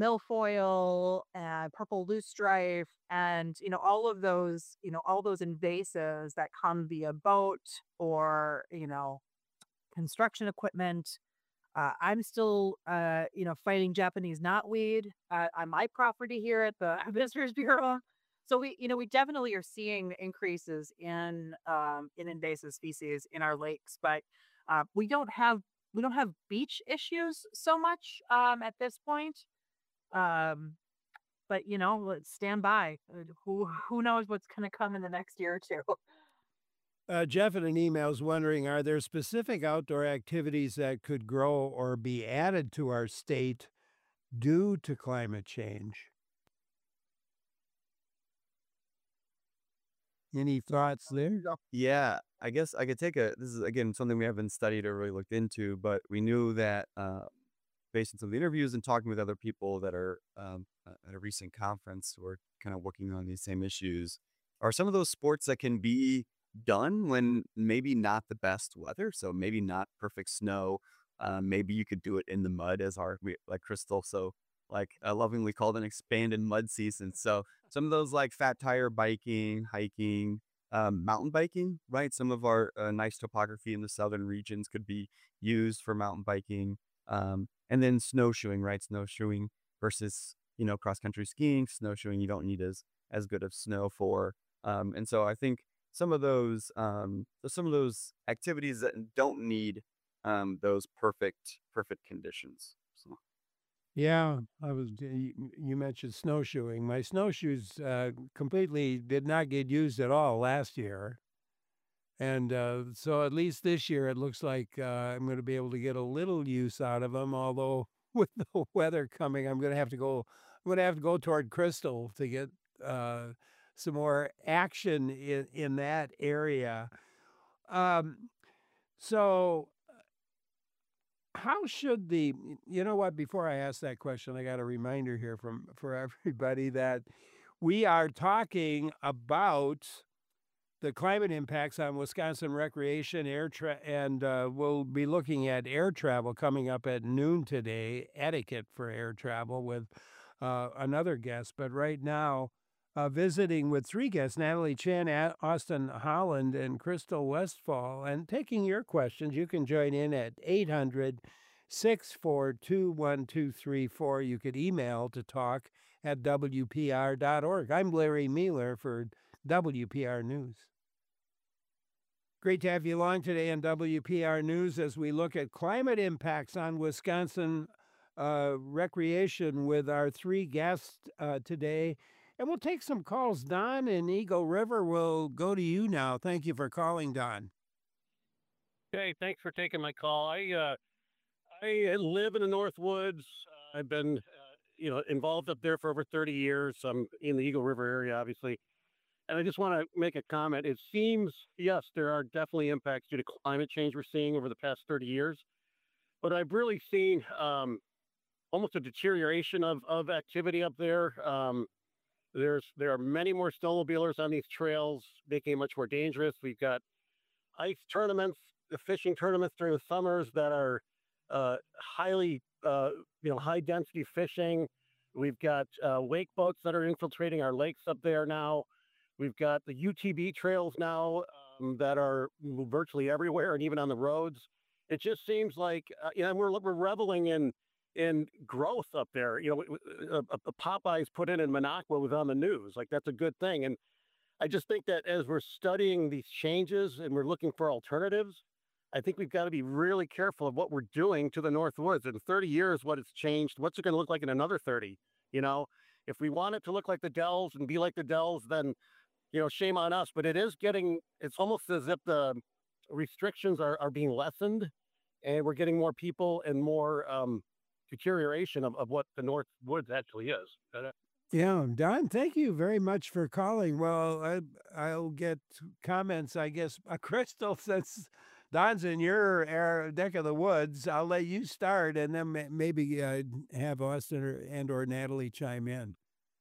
milfoil and purple loosestrife, and you know all of those, you know, all those invasives that come via boat or you know construction equipment. uh, I'm still, uh, you know, fighting Japanese knotweed uh, on my property here at the Visitors Bureau. So we, you know, we definitely are seeing increases in um, in invasive species in our lakes, but uh, we don't have we don't have beach issues so much um, at this point. Um, but you know, let's stand by. Uh, Who who knows what's going to come in the next year or two? Uh, Jeff in an email is wondering, are there specific outdoor activities that could grow or be added to our state due to climate change? Any thoughts there? Yeah, I guess I could take a this is again something we haven't studied or really looked into, but we knew that uh, based on some of the interviews and talking with other people that are um, uh, at a recent conference who are kind of working on these same issues, are some of those sports that can be done when maybe not the best weather, so maybe not perfect snow. Um, maybe you could do it in the mud, as our we, like Crystal so like uh, lovingly called an expanded mud season. So some of those like fat tire biking, hiking, um, mountain biking, right? Some of our uh, nice topography in the southern regions could be used for mountain biking. Um, and then snowshoeing, right? Snowshoeing versus, you know, cross country skiing. Snowshoeing, you don't need as as good of snow for. Um, and so I think some of those um, some of those activities that don't need um, those perfect perfect conditions. So Yeah, I was. You you mentioned snowshoeing. My snowshoes uh, completely did not get used at all last year, and uh, so at least this year it looks like uh, I'm going to be able to get a little use out of them. Although with the weather coming, I'm going to have to go. I'm going to have to go toward Crystal to get uh, some more action in in that area. Um, so how should the you know what, before I ask that question, I got a reminder here from for everybody that we are talking about the climate impacts on Wisconsin recreation air tra- and uh, we'll be looking at air travel coming up at noon today, etiquette for air travel with uh, another guest. But right now, uh, visiting with three guests, Natalie Chan, A- Austin Holland, and Crystal Westfall, and taking your questions. You can join in at eight hundred, six four two, one two three four. You could email to talk at W P R dot org. I'm Larry Mueller for W P R News. Great to have you along today on W P R News as we look at climate impacts on Wisconsin uh, recreation with our three guests uh, today. And we'll take some calls. Don in Eagle River will go to you now. Thank you for calling, Don. Hey, thanks for taking my call. I uh, I live in the North Woods. Uh, I've been, uh, you know, involved up there for over thirty years. I'm in the Eagle River area, obviously. And I just want to make a comment. It seems, yes, there are definitely impacts due to climate change we're seeing over the past thirty years. But I've really seen um, almost a deterioration of, of activity up there. Um, there's There are many more snowmobilers on these trails, making it much more dangerous. We've got ice tournaments, the fishing tournaments during the summers that are uh, highly, uh, you know, high density fishing. We've got uh, wake boats that are infiltrating our lakes up there now. We've got the U T B trails now um, that are virtually everywhere and even on the roads. It just seems like, uh, you know, we're, we're reveling in in growth up there. You know, w- w- uh, uh, Popeyes put in in Minocqua was on the news. Like, that's a good thing. And I just think that as we're studying these changes and we're looking for alternatives, I think we've got to be really careful of what we're doing to the North Woods. In thirty years, what it's changed, what's it going to look like in another thirty? You know, if we want it to look like the Dells and be like the Dells, then, you know, shame on us. But it is getting, it's almost as if the restrictions are, are being lessened and we're getting more people and more um, deterioration of, of what the North Woods actually is. Uh, Yeah, Don, thank you very much for calling. Well, I, I'll get comments, I guess. Uh, Crystal, since Don's in your air, neck of the woods, I'll let you start and then ma- maybe uh, have Austin or, and or Natalie chime in.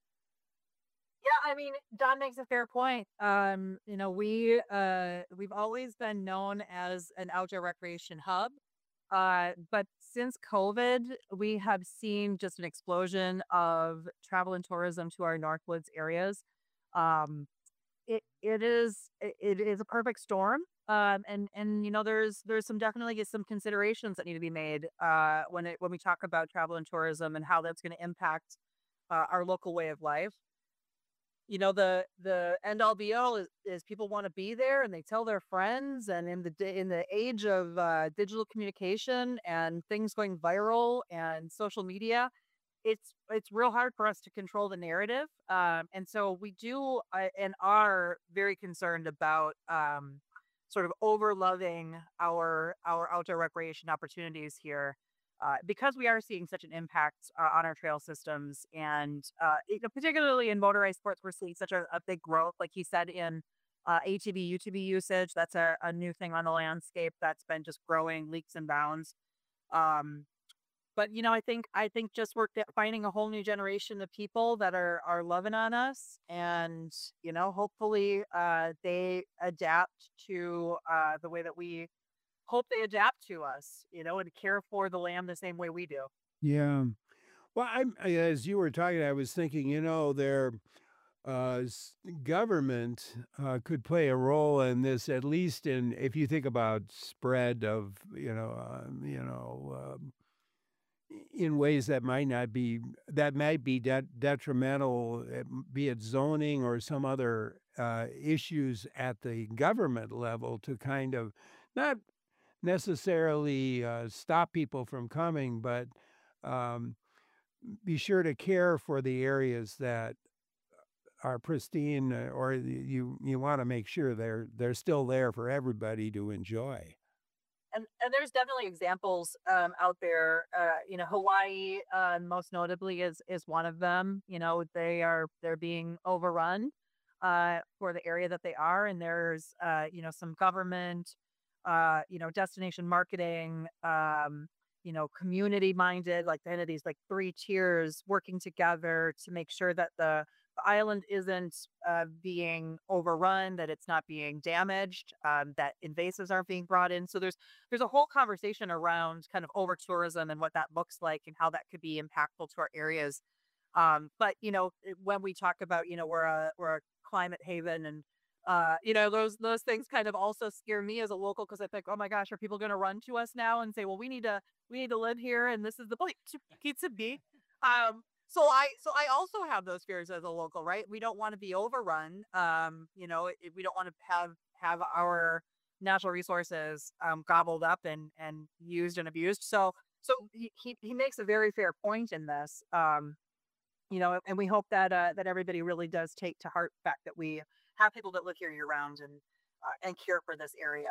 Yeah, I mean, Don makes a fair point. Um, you know, we uh we've always been known as an outdoor recreation hub. Uh, but since COVID, we have seen just an explosion of travel and tourism to our Northwoods areas. Um, it it is it, it is a perfect storm. Um, and and you know, there's there's some definitely some considerations that need to be made uh when it when we talk about travel and tourism and how that's going to impact uh, our local way of life. You know, the the end all be all is, is people want to be there and they tell their friends, and in the day in the age of uh, digital communication and things going viral and social media, it's it's real hard for us to control the narrative. Um, and so we do uh, and are very concerned about um, sort of over loving our our outdoor recreation opportunities here. Uh, because we are seeing such an impact uh, on our trail systems, and uh, you know, particularly in motorized sports, we're seeing such a, a big growth, like he said, in uh, A T V, U T V usage. That's a, a new thing on the landscape that's been just growing leaps and bounds. Um, but you know, I think I think just we're get- finding a whole new generation of people that are are loving on us, and you know, hopefully, uh, they adapt to uh, the way that we hope they adapt to us, you know, and care for the lamb the same way we do. Yeah. Well, I'm, I- as you were talking, I was thinking, you know, their uh, s- government uh, could play a role in this, at least in, if you think about spread of, you know, um, you know, um, in ways that might not be that might be de- detrimental, uh, be it zoning or some other uh, issues at the government level, to kind of not necessarily uh, stop people from coming, but um, be sure to care for the areas that are pristine, uh, or you you want to make sure they're they're still there for everybody to enjoy. And and there's definitely examples um, out there. Uh, you know, Hawaii, uh, most notably, is is one of them. You know, they are they're being overrun uh, for the area that they are, and there's uh, you know, some government, uh, you know, destination marketing, um, you know, community minded, like kind of these like three tiers working together to make sure that the the island isn't uh, being overrun, that it's not being damaged, um, that invasives aren't being brought in. So there's there's a whole conversation around kind of over tourism and what that looks like and how that could be impactful to our areas. Um, but you know, eh, when we talk about, you know, we're a we're a climate haven, and uh, you know, those those things kind of also scare me as a local, because I think, oh my gosh, are people going to run to us now and say, well, we need to we need to live here and this is the place to be. Um, so I so I also have those fears as a local, right? We don't want to be overrun. Um, you know, it, we don't want to have have our natural resources um, gobbled up and and used and abused. So so he he, he makes a very fair point in this. Um, you know, and we hope that uh, that everybody really does take to heart the fact that we have people that live here year round and uh, and care for this area.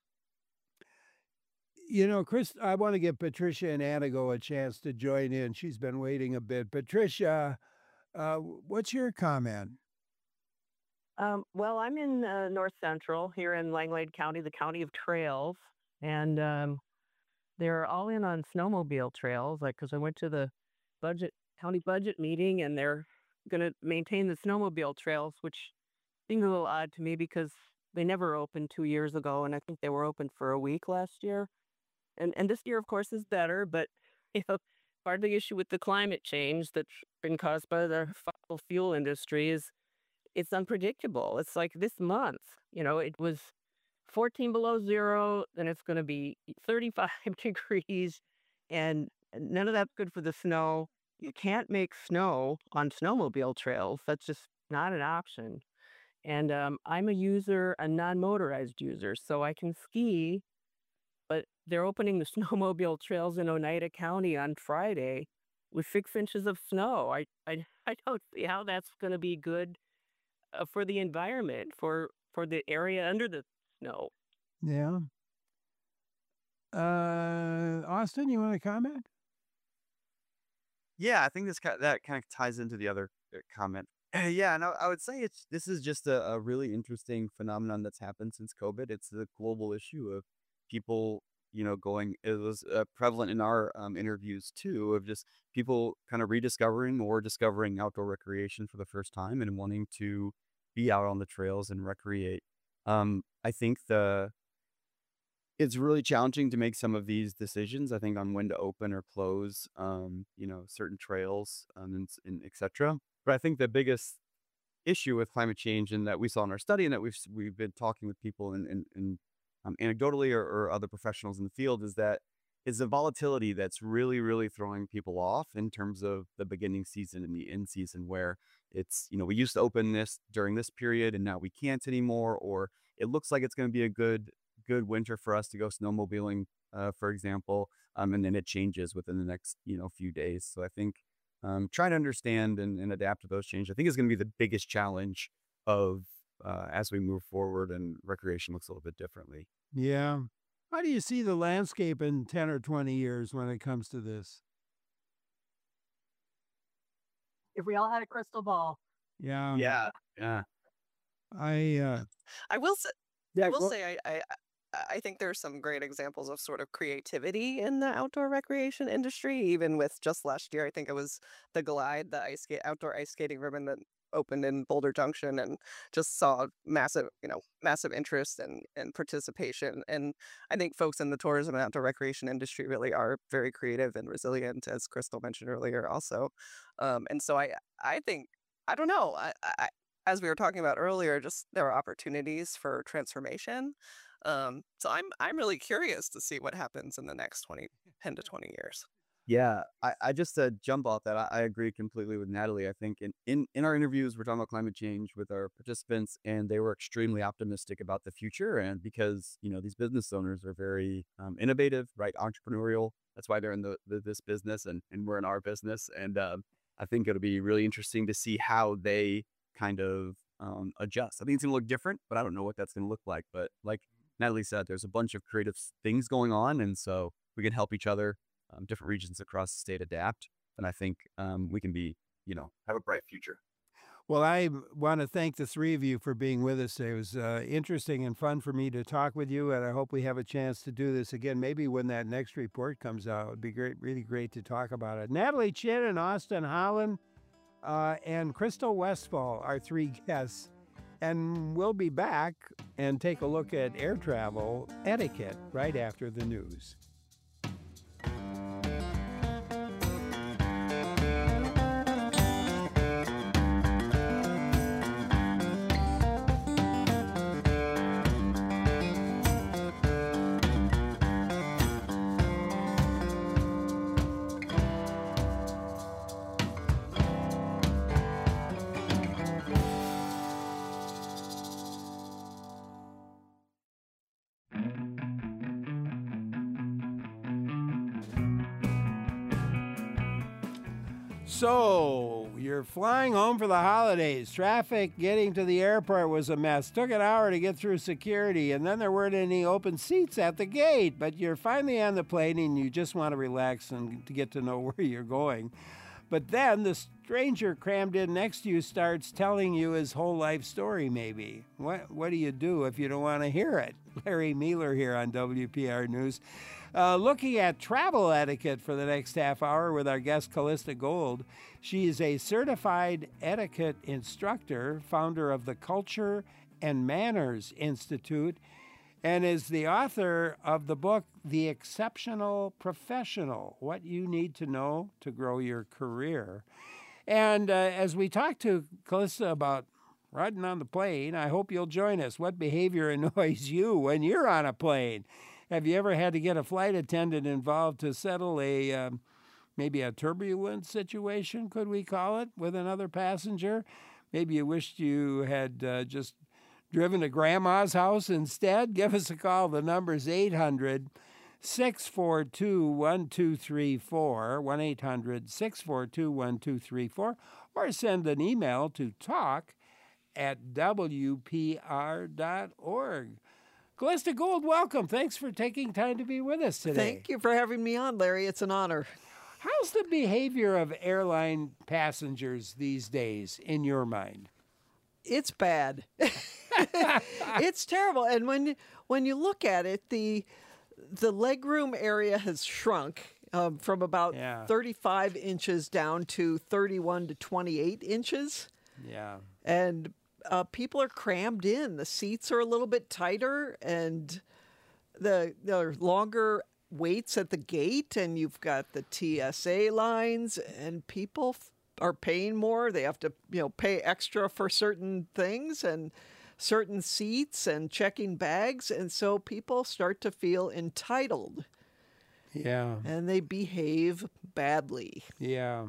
You know, Chris, I want to give Patricia and Anago a chance to join in. She's been waiting a bit. Patricia, uh, what's your comment? Um, well, I'm in uh, North Central here in Langlade County, the county of trails, and um, they're all in on snowmobile trails. Like, because I went to the budget county budget meeting, and they're going to maintain the snowmobile trails, which seems a little odd to me because they never opened two years ago, and I think they were open for a week last year. And and this year, of course, is better, but you know, part of the issue with the climate change that's been caused by the fossil fuel industry is it's unpredictable. It's like this month, you know, it was fourteen below zero, then it's going to be thirty-five degrees, and none of that's good for the snow. You can't make snow on snowmobile trails. That's just not an option. And um, I'm a user, a non-motorized user, so I can ski, but they're opening the snowmobile trails in Oneida County on Friday with six inches of snow. I, I, I don't see how that's going to be good uh, for the environment, for for the area under the snow. Yeah. Uh, Austin, you want to comment? Yeah, I think this ki- that kind of ties into the other uh, comment. Yeah, and I, I would say it's this is just a, a really interesting phenomenon that's happened since COVID. It's the global issue of people, you know, going. It was uh, prevalent in our um, interviews too, of just people kind of rediscovering or discovering outdoor recreation for the first time and wanting to be out on the trails and recreate. Um, I think the it's really challenging to make some of these decisions. I think on when to open or close, um, you know, certain trails, um, and, s- and et cetera. But I think the biggest issue with climate change, and that we saw in our study, and that we've s- we've been talking with people and and, and um, anecdotally or, or other professionals in the field, is that is the volatility that's really really throwing people off in terms of the beginning season and the end season, where it's, you know, we used to open this during this period and now we can't anymore, or it looks like it's going to be a good good winter for us to go snowmobiling, uh, for example, um, and then it changes within the next, you know, few days. So I think um, trying to understand and, and adapt to those changes, I think, is going to be the biggest challenge of uh, as we move forward and recreation looks a little bit differently. Yeah. How do you see the landscape in ten or twenty years when it comes to this? If we all had a crystal ball. Yeah. Yeah, yeah. I, uh, I will say, yeah, will go- say I, I I think there's some great examples of sort of creativity in the outdoor recreation industry. Even with just last year, I think it was the Glide, the ice skate outdoor ice skating ribbon that opened in Boulder Junction, and just saw massive, you know, massive interest and and participation. And I think folks in the tourism and outdoor recreation industry really are very creative and resilient, as Crystal mentioned earlier, also. Um, and so I I think I don't know. I, I as we were talking about earlier, just there are opportunities for transformation. Um, so I'm I'm really curious to see what happens in the next twenty, ten to twenty years. Yeah, I, I just uh, jump off that. I, I agree completely with Natalie. I think in, in, in our interviews, we're talking about climate change with our participants, and they were extremely optimistic about the future. And because, you know, these business owners are very um, innovative, right? Entrepreneurial. That's why they're in the, the this business, and, and we're in our business. And um, I think it'll be really interesting to see how they kind of um, adjust. I think it's going to look different, but I don't know what that's going to look like. But like Natalie said, there's a bunch of creative s- things going on. And so we can help each other, um, different regions across the state, adapt. And I think um, we can be, you know, have a bright future. Well, I want to thank the three of you for being with us today. It was uh, interesting and fun for me to talk with you, and I hope we have a chance to do this again. Maybe when that next report comes out, it would be great, really great to talk about it. Natalie Chin and Austin Holland uh, and Crystal Westfall are three guests, and we'll be back and take a look at air travel etiquette right after the news. So, you're flying home for the holidays. Traffic getting to the airport was a mess. Took an hour to get through security, and then there weren't any open seats at the gate. But you're finally on the plane, and you just want to relax and to get to know where you're going. But then the stranger crammed in next to you starts telling you his whole life story, maybe. What, what do you do if you don't want to hear it? Larry Mealer here on W P R News. Uh, looking at travel etiquette for the next half hour with our guest, Callista Gold. She is a certified etiquette instructor, founder of the Culture and Manners Institute, and is the author of the book, The Exceptional Professional, What You Need to Know to Grow Your Career. And uh, as we talk to Callista about riding on the plane, I hope you'll join us. What behavior annoys you when you're on a plane? Have you ever had to get a flight attendant involved to settle a um, maybe a turbulent situation, could we call it, with another passenger? Maybe you wished you had uh, just driven to Grandma's house instead? Give us a call. The number's eight hundred, six four two, one two three four, one eight hundred, six four two, one two three four, or send an email to talk at W P R dot org. Callista Gold, welcome. Thanks for taking time to be with us today. Thank you for having me on, Larry. It's an honor. How's the behavior of airline passengers these days, in your mind? It's bad. It's terrible. And when when you look at it, the the legroom area has shrunk um, from about Yeah. thirty-five inches down to thirty-one to twenty-eight inches. Yeah. And uh, people are crammed in. The seats are a little bit tighter, and the there are longer waits at the gate, and you've got the T S A lines, and people f- are paying more. They have to, you know, pay extra for certain things and certain seats and checking bags, and so people start to feel entitled, Yeah. and they behave badly. Yeah.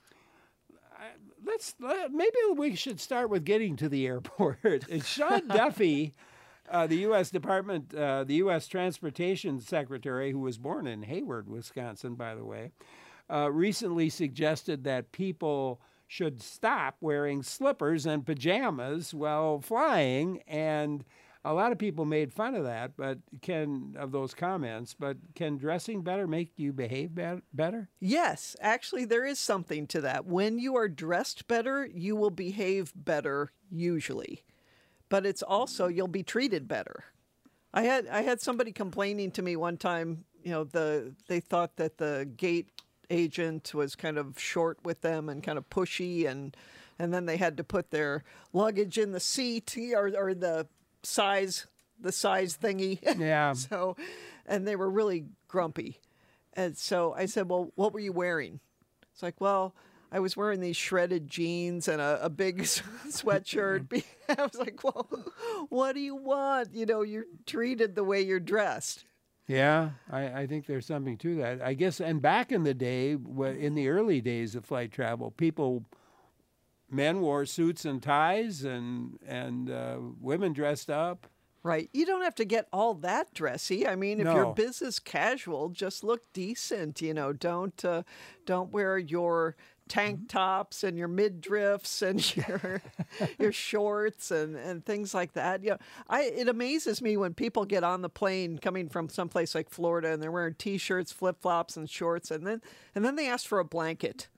I- Let's let, maybe we should start with getting to the airport. It's Sean Duffy, uh, the U S Department, uh, the U S Transportation Secretary, who was born in Hayward, Wisconsin, by the way, uh, recently suggested that people should stop wearing slippers and pajamas while flying, and a lot of people made fun of that, but can of those comments. But can dressing better make you behave be- better? Yes, actually, there is something to that. When you are dressed better, you will behave better usually, but it's also you'll be treated better. I had I had somebody complaining to me one time. You know, the they thought that the gate agent was kind of short with them and kind of pushy, and and then they had to put their luggage in the seat or or the size the size thingy. Yeah. So, and they were really grumpy. And so I said, well, what were you wearing? It's like, well, I was wearing these shredded jeans and a, a big sweatshirt. I was like, well, what do you want? You know, you're treated the way you're dressed. Yeah, I, I think there's something to that. I guess, and back in the day, wh- in the early days of flight travel, people, men wore suits and ties, and and uh, women dressed up. Right. You don't have to get all that dressy. I mean, if No. you're business casual, just look decent. You know, don't uh, don't wear your tank tops and your midriffs and your your shorts and, and things like that. You know, I it amazes me when people get on the plane coming from someplace like Florida and they're wearing t-shirts, flip-flops, and shorts, and then and then they ask for a blanket.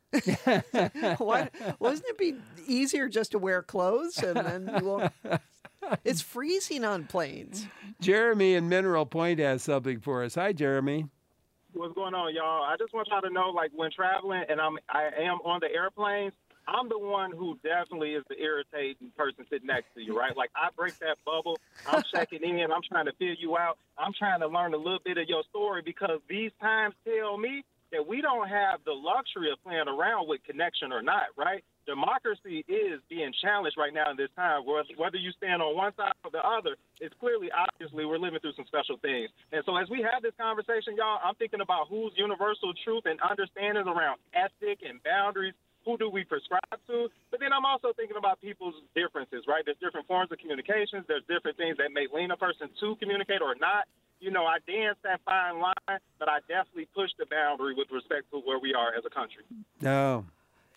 Why wasn't it be easier just to wear clothes and then you won't? It's freezing on planes. Jeremy in Mineral Point has something for us. Hi, Jeremy. What's going on, y'all? I just want y'all to know, like, when traveling and I'm I am on the airplanes, I'm the one who definitely is the irritating person sitting next to you, right? Like, I break that bubble. I'm checking in. I'm trying to feel you out. I'm trying to learn a little bit of your story because these times tell me that we don't have the luxury of playing around with connection or not, right? Democracy is being challenged right now in this time. Whether you stand on one side or the other, it's clearly, obviously, we're living through some special things. And so as we have this conversation, y'all, I'm thinking about whose universal truth and understandings around ethic and boundaries, who do we prescribe to? But then I'm also thinking about people's differences, right? There's different forms of communications. There's different things that may lean a person to communicate or not. You know, I dance that fine line, but I definitely push the boundary with respect to where we are as a country. No.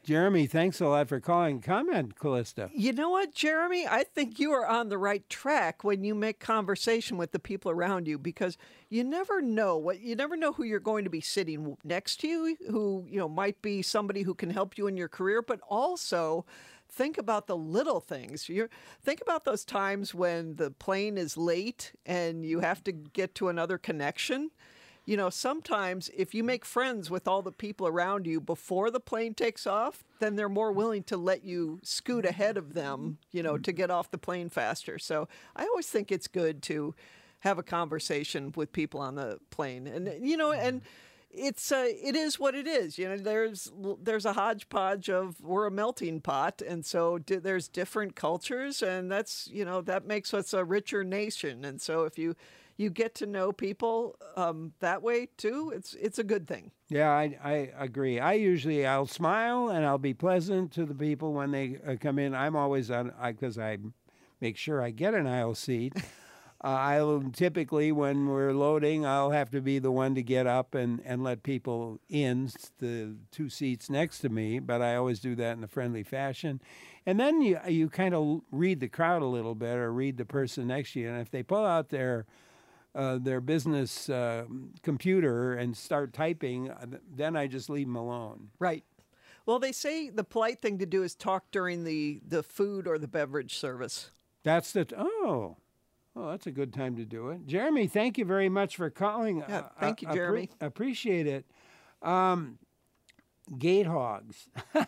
Jeremy, thanks a lot for calling. Comment, Callista. You know what, Jeremy? I think you are on the right track when you make conversation with the people around you, because you never know what you never know who you're going to be sitting next to you, who, you know, might be somebody who can help you in your career, but also think about the little things. You think about those times when the plane is late and you have to get to another connection. You know, sometimes if you make friends with all the people around you before the plane takes off, then they're more willing to let you scoot ahead of them, you know, to get off the plane faster. So I always think it's good to have a conversation with people on the plane. And, you know, and it's uh, it is what it is. You know, there's there's a hodgepodge of, we're a melting pot. And so di- there's different cultures, and that's, you know, that makes us a richer nation. And so if you you get to know people um, that way too, it's it's a good thing. Yeah, I, I agree. I usually, I'll smile and I'll be pleasant to the people when they uh, come in. I'm always on, because I, I make sure I get an aisle seat. Uh, I'll typically, when we're loading, I'll have to be the one to get up and, and let people in the two seats next to me, but I always do that in a friendly fashion. And then you, you kind of read the crowd a little bit, or read the person next to you, and if they pull out their Uh, their business uh, computer and start typing, uh, then I just leave them alone. Right. Well, they say the polite thing to do is talk during the, the food or the beverage service. That's the, t- oh, oh, that's a good time to do it. Jeremy, thank you very much for calling. Yeah, Uh, thank you, uh, appre- Jeremy. appreciate it. Um, gate hogs.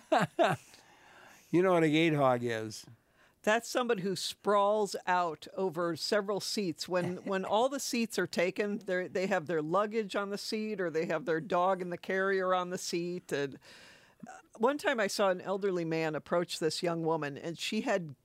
You know what a gate hog is? That's somebody who sprawls out over several seats. When when all the seats are taken, they they have their luggage on the seat, or they have their dog in the carrier on the seat. And one time I saw an elderly man approach this young woman, and she had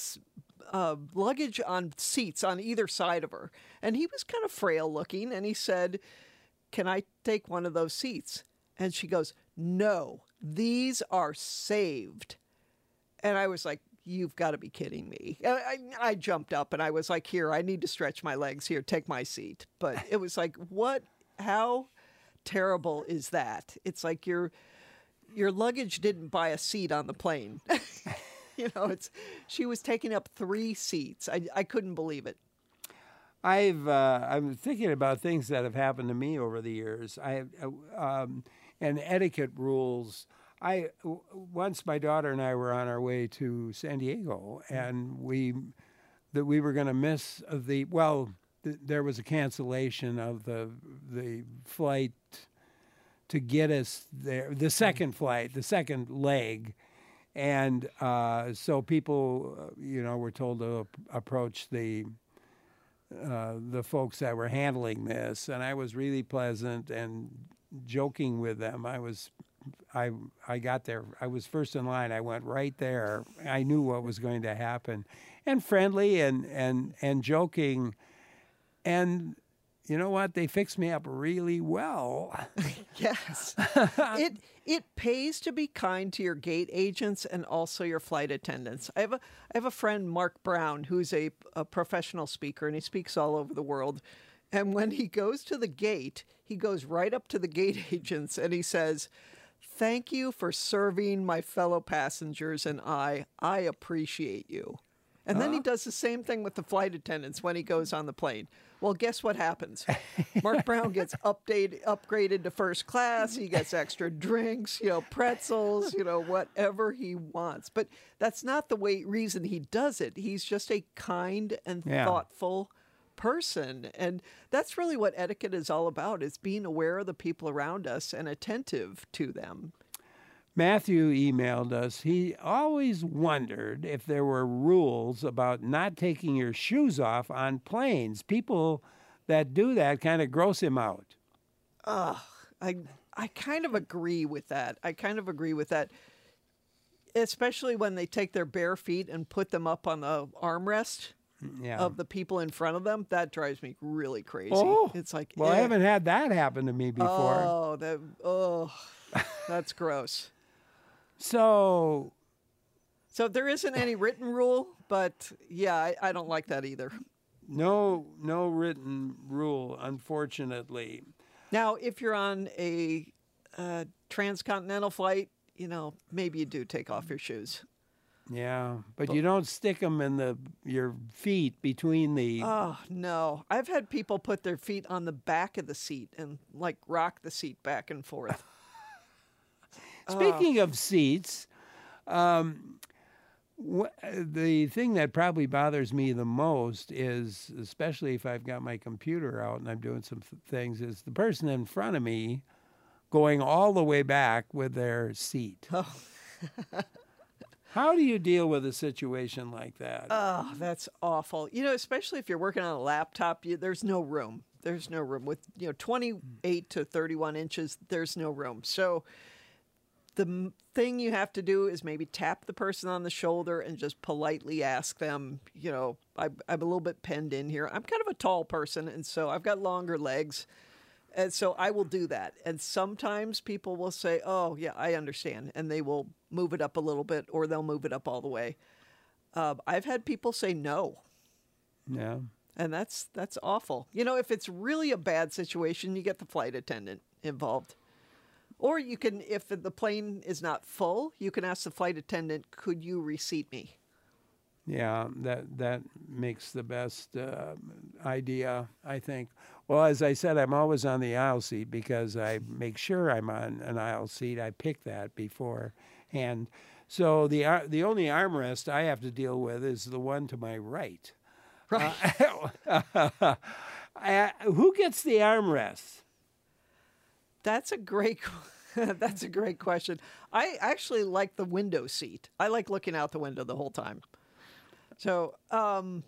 uh, luggage on seats on either side of her. And he was kind of frail looking, and he said, "Can I take one of those seats?" And she goes, "No, these are saved." And I was like, "You've got to be kidding me." I, I, I jumped up and I was like, "Here, I need to stretch my legs. Here, take my seat." But it was like, what, how terrible is that? It's like your your luggage didn't buy a seat on the plane. You know, it's she was taking up three seats. I, I couldn't believe it. I've uh, I'm thinking about things that have happened to me over the years. I uh, um, and etiquette rules. I w- once my daughter and I were on our way to San Diego, and we that we were going to miss the well. Th- there was a cancellation of the the flight to get us there. The second flight, the second leg, and uh, so people, uh, you know, were told to ap- approach the. Uh, the folks that were handling this, and I was really pleasant and joking with them. I was, I, I got there. I was first in line. I went right there. I knew what was going to happen, and friendly and and and joking, and you know what? They fixed me up really well. Yes. It it pays to be kind to your gate agents and also your flight attendants. I have a I have a friend, Mark Brown, who's a, a professional speaker, and he speaks all over the world. And when he goes to the gate, he goes right up to the gate agents and he says, "Thank you for serving my fellow passengers and I. I appreciate you." And then he does the same thing with the flight attendants when he goes on the plane. Well, guess what happens? Mark Brown gets updated, upgraded to first class. He gets extra drinks, you know, pretzels, you know, whatever he wants. But that's not the way reason he does it. He's just a kind and Yeah. thoughtful person. And that's really what etiquette is all about, is being aware of the people around us and attentive to them. Matthew emailed us. He always wondered if there were rules about not taking your shoes off on planes. People that do that kind of gross him out. Ugh, I I kind of agree with that. I kind of agree with that. Especially when they take their bare feet and put them up on the armrest Yeah. of the people in front of them. That drives me really crazy. Oh, It's like, well, I eh. haven't had that happen to me before. Oh, that oh, that's gross. So, So there isn't any written rule, but yeah, I, I don't like that either. no, no written rule, unfortunately. Now, if you're on a uh, transcontinental flight, you know, maybe you do take off your shoes. Yeah, but you don't stick them in the your feet between the. Oh, no. I've had people put their feet on the back of the seat and like rock the seat back and forth. Speaking of seats, um, wh- the thing that probably bothers me the most is, especially if I've got my computer out and I'm doing some th- things, is the person in front of me going all the way back with their seat. Oh. How do you deal with a situation like that? Oh, that's awful. You know, especially if you're working on a laptop, you, there's no room. There's no room. With, you know, twenty-eight to thirty-one inches, there's no room. So the m- thing you have to do is maybe tap the person on the shoulder and just politely ask them, you know, I, I'm a little bit penned in here. I'm kind of a tall person, and so I've got longer legs. And so I will do that. And sometimes people will say, oh, yeah, I understand. And they will move it up a little bit, or they'll move it up all the way. Uh, I've had people say no. Yeah. And that's that's awful. You know, if it's really a bad situation, you get the flight attendant involved. Or you can, if the plane is not full, you can ask the flight attendant, could you reseat me? Yeah, that that makes the best uh, idea, I think. Well, as I said, I'm always on the aisle seat because I make sure I'm on an aisle seat. I pick that beforehand. So the ar- the only armrest I have to deal with is the one to my right. Right. Uh, I, who gets the armrest? That's a great that's a great question. I actually like the window seat. I like looking out the window the whole time. So, um,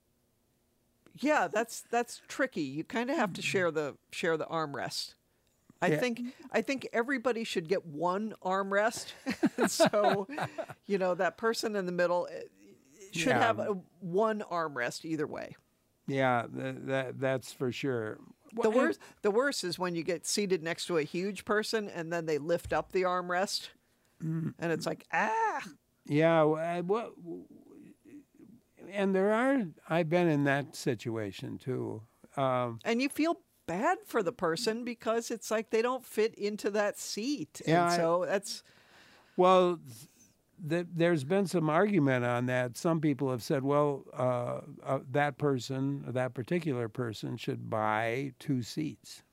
yeah, that's that's tricky. You kind of have to share the share the armrest. I Yeah. think I think everybody should get one armrest. So, you know, that person in the middle eh, should Yeah. have a, one armrest either way. Yeah, th- that that's for sure. The Well, worst the worst is when you get seated next to a huge person and then they lift up the armrest, and it's like, ah. Yeah, uh, what? And there are. I've been in that situation too. Um, And you feel bad for the person because it's like they don't fit into that seat. Yeah, and I- so that's well, th- there's been some argument on that. Some people have said, well, uh, uh, that person, that particular person, should buy two seats.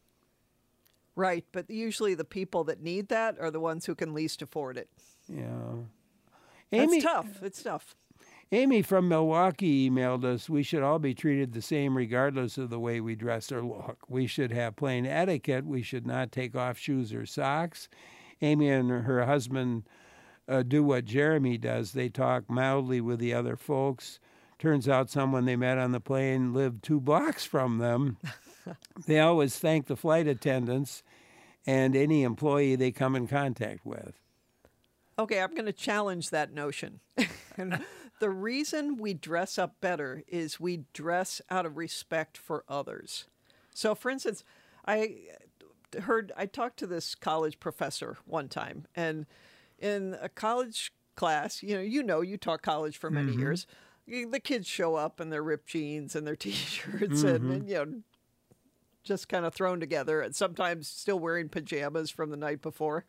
right. But usually the people that need that are the ones who can least afford it. Yeah. It's Amy, tough. It's tough. Amy from Milwaukee emailed us, we should all be treated the same regardless of the way we dress or look. We should have plain etiquette. We should not take off shoes or socks. Amy and her husband uh, do what Jeremy does. They talk mildly with the other folks. Turns out someone they met on the plane lived two blocks from them. They always thank the flight attendants and any employee they come in contact with. Okay, I'm going to challenge that notion. And the reason we dress up better is we dress out of respect for others. So, for instance, I heard, I talked to this college professor one time, and in a college class, you know, you know, you taught college for many Mhm. years. you- The kids show up in their ripped jeans and their t-shirts, and, and you know, just kind of thrown together, and sometimes still wearing pajamas from the night before.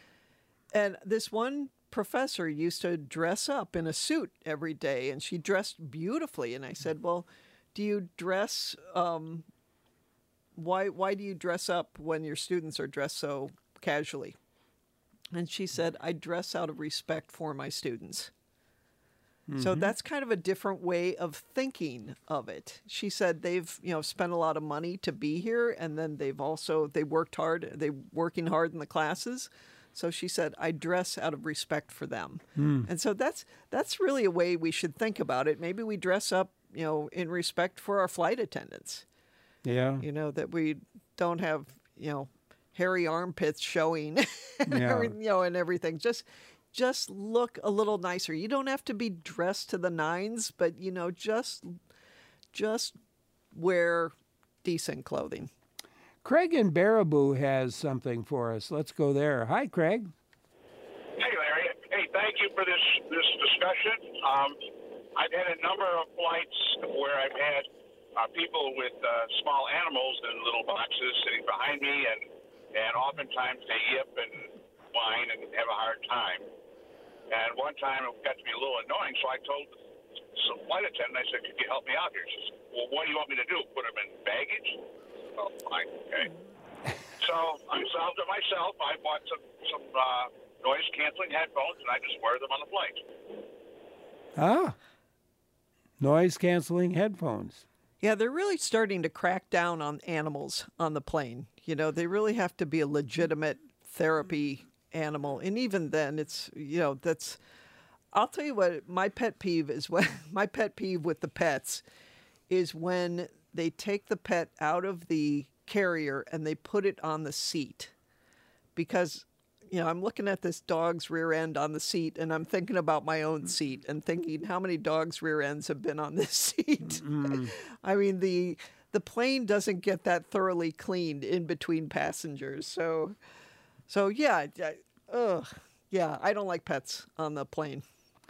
And this one professor used to dress up in a suit every day, and she dressed beautifully. And I said, well, do you dress, um, why, why do you dress up when your students are dressed so casually? And she said, I dress out of respect for my students. So that's kind of a different way of thinking of it. She said they've, you know, spent a lot of money to be here, and then they've also, they worked hard, they working hard in the classes. So she said, I dress out of respect for them. And so that's that's really a way we should think about it. Maybe we dress up, you know, in respect for our flight attendants. Yeah. You know, that we don't have, you know, hairy armpits showing, and Yeah. every- you know, and everything. Just just look a little nicer. You don't have to be dressed to the nines, but you know, just just wear decent clothing. Craig in Baraboo has something for us. Let's go there. Hi, Craig. Hey, Larry. Hey, thank you for this this discussion. Um, I've had a number of flights where I've had uh, people with uh, small animals in little boxes sitting behind me, and and oftentimes they yip and whine and have a hard time. And one time it got to be a little annoying, so I told some flight attendant, I said, could you help me out here? She said, well, what do you want me to do? Put them in baggage? Oh, fine, okay. So I solved it myself. I bought some, some uh, noise-canceling headphones, and I just wear them on the flight. Ah, noise-canceling headphones. Yeah, they're really starting to crack down on animals on the plane. You know, they really have to be a legitimate therapy animal. And even then, it's, you know, that's, I'll tell you what, my pet peeve is when, my pet peeve with the pets is when they take the pet out of the carrier and they put it on the seat. Because, you know, I'm looking at this dog's rear end on the seat and I'm thinking about my own seat and thinking how many dogs' rear ends have been on this seat. Mm. I mean, the the plane doesn't get that thoroughly cleaned in between passengers. So, so yeah, I, ugh, yeah, I don't like pets on the plane.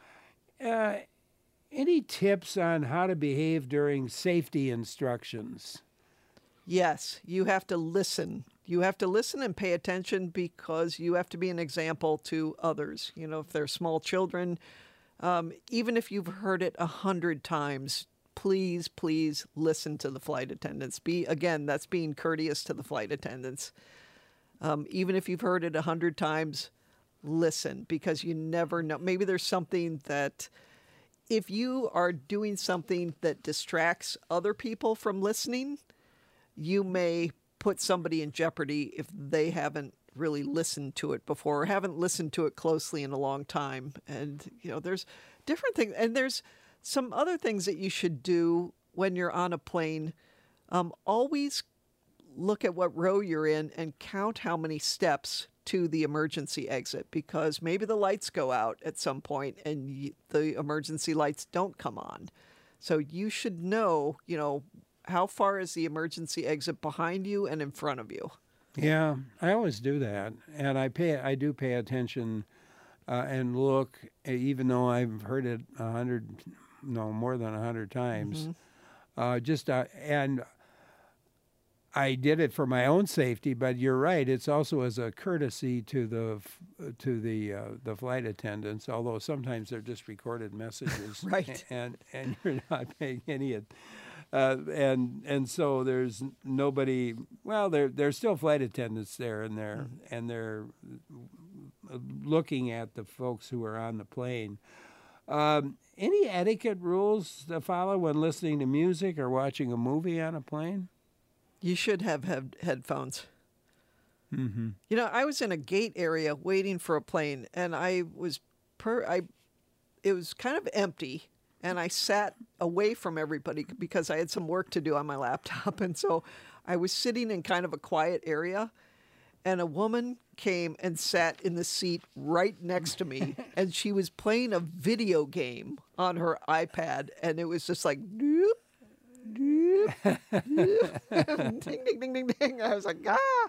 Uh, any tips on how to behave during safety instructions? Yes, you have to listen. You have to listen and pay attention because you have to be an example to others. You know, if they're small children, um, even if you've heard it a hundred times, please, please listen to the flight attendants. Be, again, that's being courteous to the flight attendants. Um, even if you've heard it a hundred times, listen, because you never know. Maybe there's something that if you are doing something that distracts other people from listening, you may put somebody in jeopardy if they haven't really listened to it before or haven't listened to it closely in a long time. And, you know, there's different things. And there's some other things that you should do when you're on a plane. Um, always look at what row you're in and count how many steps to the emergency exit, because maybe the lights go out at some point and y- the emergency lights don't come on. So you should know, you know, how far is the emergency exit behind you and in front of you? Yeah, I always do that, and I pay. I do pay attention uh, and look, even though I've heard it a hundred, no more than a hundred times. Mm-hmm. Uh, just uh, and I did it for my own safety, but you're right. It's also as a courtesy to the f- to the uh, the flight attendants. Although sometimes they're just recorded messages, Right. And and you're not paying any attention. Uh, and and so there's nobody. Well, there there's still flight attendants there, and they're Mm-hmm. and they're looking at the folks who are on the plane. Um, any etiquette rules to follow when listening to music or watching a movie on a plane? You should have head- headphones. Mm-hmm. You know, I was in a gate area waiting for a plane, and I was per I, it was kind of empty, and I sat away from everybody because I had some work to do on my laptop, and so I was sitting in kind of a quiet area, and a woman came and sat in the seat right next to me, and she was playing a video game on her iPad, and it was just like, doop, doop, doop, ding, ding, ding, ding, ding. I was like, ah.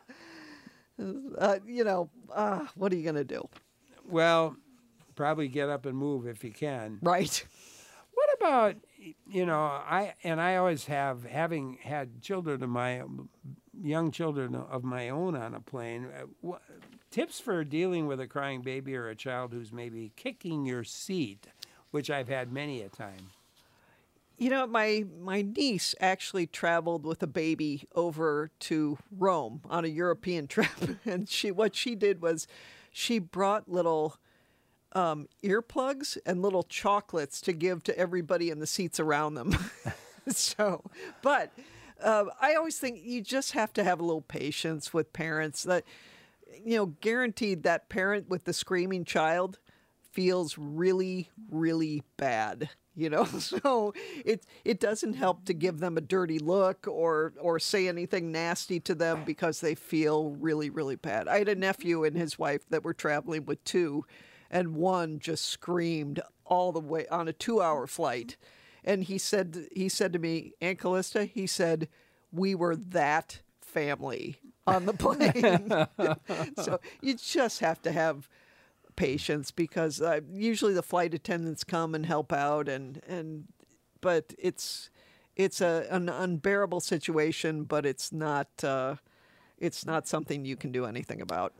Uh, you know, uh, what are you going to do? Well, probably get up and move if you can. Right. What about, you know, I and I always have, having had children of my, young children of my own on a plane, uh, what, tips for dealing with a crying baby or a child who's maybe kicking your seat, which I've had many a time. You know, my my niece actually traveled with a baby over to Rome on a European trip, and she what she did was she brought little um, earplugs and little chocolates to give to everybody in the seats around them. So, but uh, I always think you just have to have a little patience with parents. That, you know, guaranteed that parent with the screaming child feels really, really bad. You know, so it it doesn't help to give them a dirty look or or say anything nasty to them because they feel really, really bad. I had a nephew and his wife that were traveling with two, and one just screamed all the way on a two-hour flight. And he said he said to me, Aunt Callista, he said, we were that family on the plane. So you just have to have patience, because uh, usually the flight attendants come and help out, and and but it's it's a an unbearable situation, but it's not uh, it's not something you can do anything about.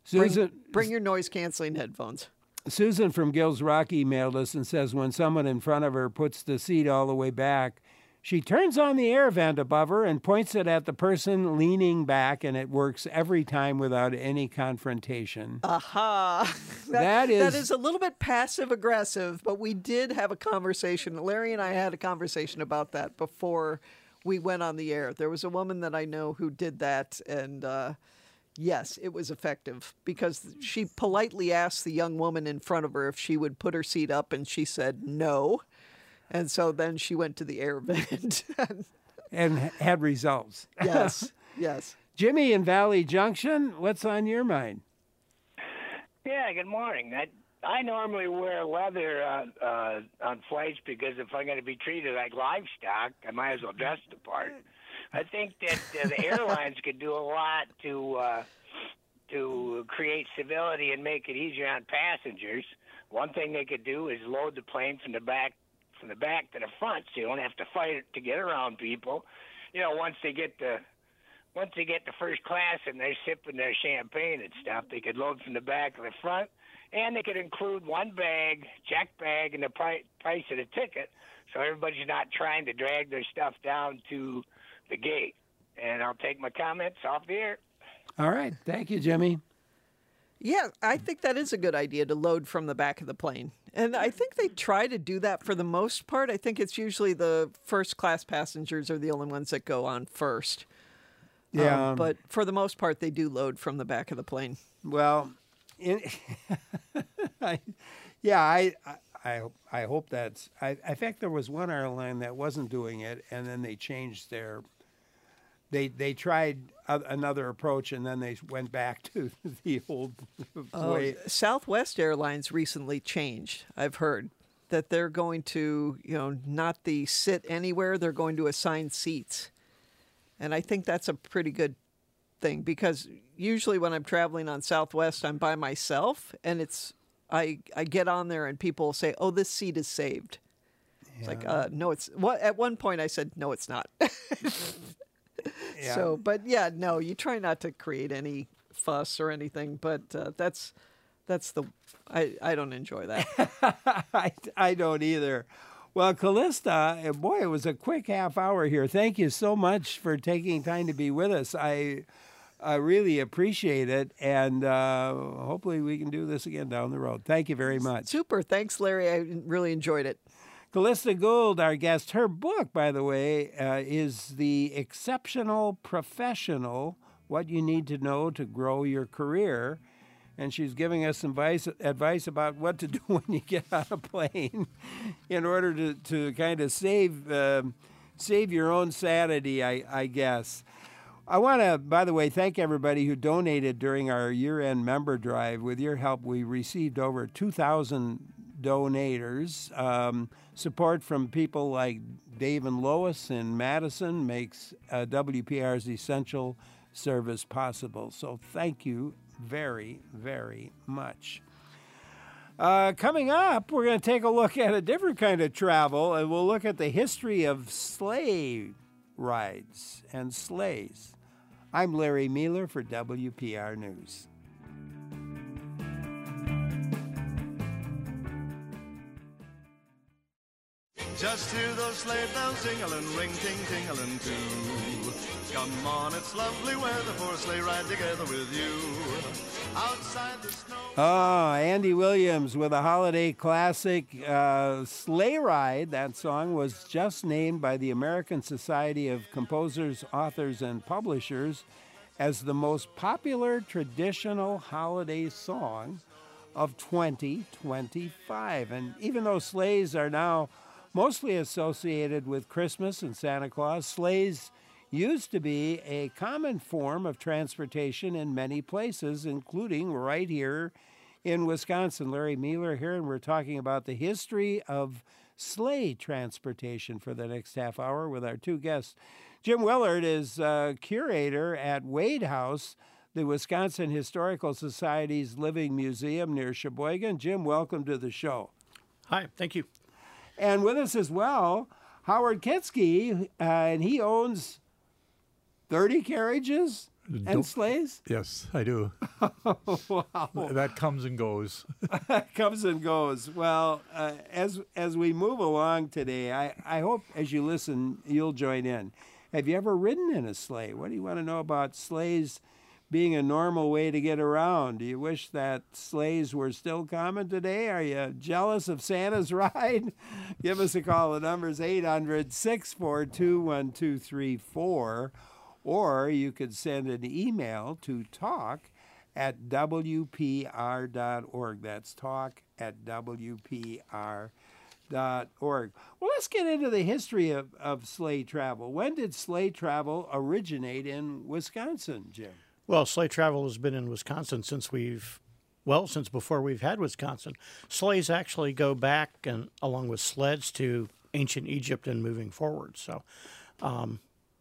Susan, Bring, bring your noise canceling headphones. Susan from Gills Rock emailed us and says when someone in front of her puts the seat all the way back, she turns on the air vent above her and points it at the person leaning back, and it works every time without any confrontation. Aha. that, That is- that is a little bit passive aggressive, but we did have a conversation. Larry and I had a conversation about that before we went on the air. There was a woman that I know who did that, and uh, yes, it was effective because she politely asked the young woman in front of her if she would put her seat up, and she said no. And so then she went to the air vent. And had results. Yes, yes. Jimmy in Valley Junction, what's on your mind? Yeah, good morning. I I normally wear leather uh, uh, on flights because if I'm going to be treated like livestock, I might as well dress the part. I think that uh, the airlines could do a lot to uh, to create civility and make it easier on passengers. One thing they could do is load the plane from the back from the back to the front, so you don't have to fight to get around people. You know, once they get the once they get to first class and they're sipping their champagne and stuff, they could load from the back or the front, and they could include one bag, check bag, and the pri- price of the ticket, so everybody's not trying to drag their stuff down to the gate. And I'll take my comments off the air. All right. Thank you, Jimmy. Yeah, I think that is a good idea to load from the back of the plane. And I think they try to do that for the most part. I think it's usually the first class passengers are the only ones that go on first. Yeah. Um, but for the most part, they do load from the back of the plane. Well, in, I, yeah, I, I, I hope that's. I, in fact, there was one airline that wasn't doing it, and then they changed their. They they tried a, another approach, and then they went back to the old Uh, way. Southwest Airlines recently changed. I've heard that they're going to, you know, not the sit anywhere. They're going to assign seats, and I think that's a pretty good thing because usually when I'm traveling on Southwest, I'm by myself, and it's I I get on there and people say, "Oh, this seat is saved." It's like, uh, no, it's what. At one point, I said, "No, it's not." Yeah. So, but yeah, no, you try not to create any fuss or anything, but uh, that's that's the I, I don't enjoy that. I, I don't either. Well, Callista, uh, boy, it was a quick half hour here. Thank you so much for taking time to be with us. I I really appreciate it, and uh, hopefully we can do this again down the road. Thank you very much. Super. Thanks, Larry. I really enjoyed it. Callista Gould, our guest, her book, by the way, uh, is The Exceptional Professional, What You Need to Know to Grow Your Career. And she's giving us some advice, advice about what to do when you get on a plane in order to, to kind of save, uh, save your own sanity, I, I guess. I want to, by the way, thank everybody who donated during our year-end member drive. With your help, we received over two thousand donators. Um, support from people like Dave and Lois in Madison makes uh, W P R's essential service possible. So thank you very, very much. Uh, coming up, we're going to take a look at a different kind of travel, and we'll look at the history of sleigh rides and sleighs. I'm Larry Mueller for W P R News. Just hear those sleigh bells jingling, ring, ting, tingling too. Come on, it's lovely weather for a sleigh ride together with you. Outside the snow. Oh, Andy Williams with a holiday classic, uh, Sleigh Ride. That song was just named by the American Society of Composers, Authors, and Publishers as the most popular traditional holiday song of twenty twenty-five. And even though sleighs are now mostly associated with Christmas and Santa Claus, sleighs used to be a common form of transportation in many places, including right here in Wisconsin. Larry Mueller here, and we're talking about the history of sleigh transportation for the next half hour with our two guests. Jim Willard is uh, curator at Wade House, the Wisconsin Historical Society's Living Museum near Sheboygan. Jim, welcome to the show. Hi, thank you. And with us as well, Howard Kitsky, uh, and he owns thirty carriages? And Don't- sleighs? Yes, I do. Wow. That comes and goes. Comes and goes. Well, uh, as as we move along today, I, I hope as you listen, you'll join in. Have you ever ridden in a sleigh? What do you want to know about sleighs being a normal way to get around? Do you wish that sleighs were still common today? Are you jealous of Santa's ride? Give us a call. The number's eight hundred, six four two, one two three four. Or you could send an email to talk at W P R dot org. That's talk at W P R dot org. Well, let's get into the history of, of sleigh travel. When did sleigh travel originate in Wisconsin, Jim? Well, sleigh travel has been in Wisconsin since we've, well, since before we've had Wisconsin. Sleighs actually go back, and along with sleds, to ancient Egypt and moving forward. So, um,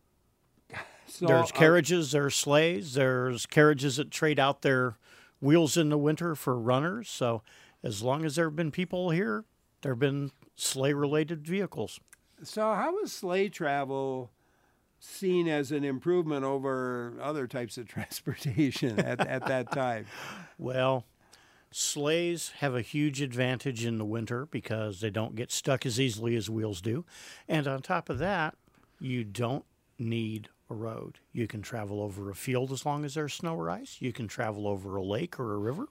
So, there's uh, carriages, there's sleighs, there's carriages that trade out their wheels in the winter for runners. So as long as there have been people here, there have been sleigh-related vehicles. So how was sleigh travel seen as an improvement over other types of transportation at, at that time? Well, sleighs have a huge advantage in the winter because they don't get stuck as easily as wheels do. And on top of that, you don't need a road. You can travel over a field as long as there's snow or ice. You can travel over a lake or a river.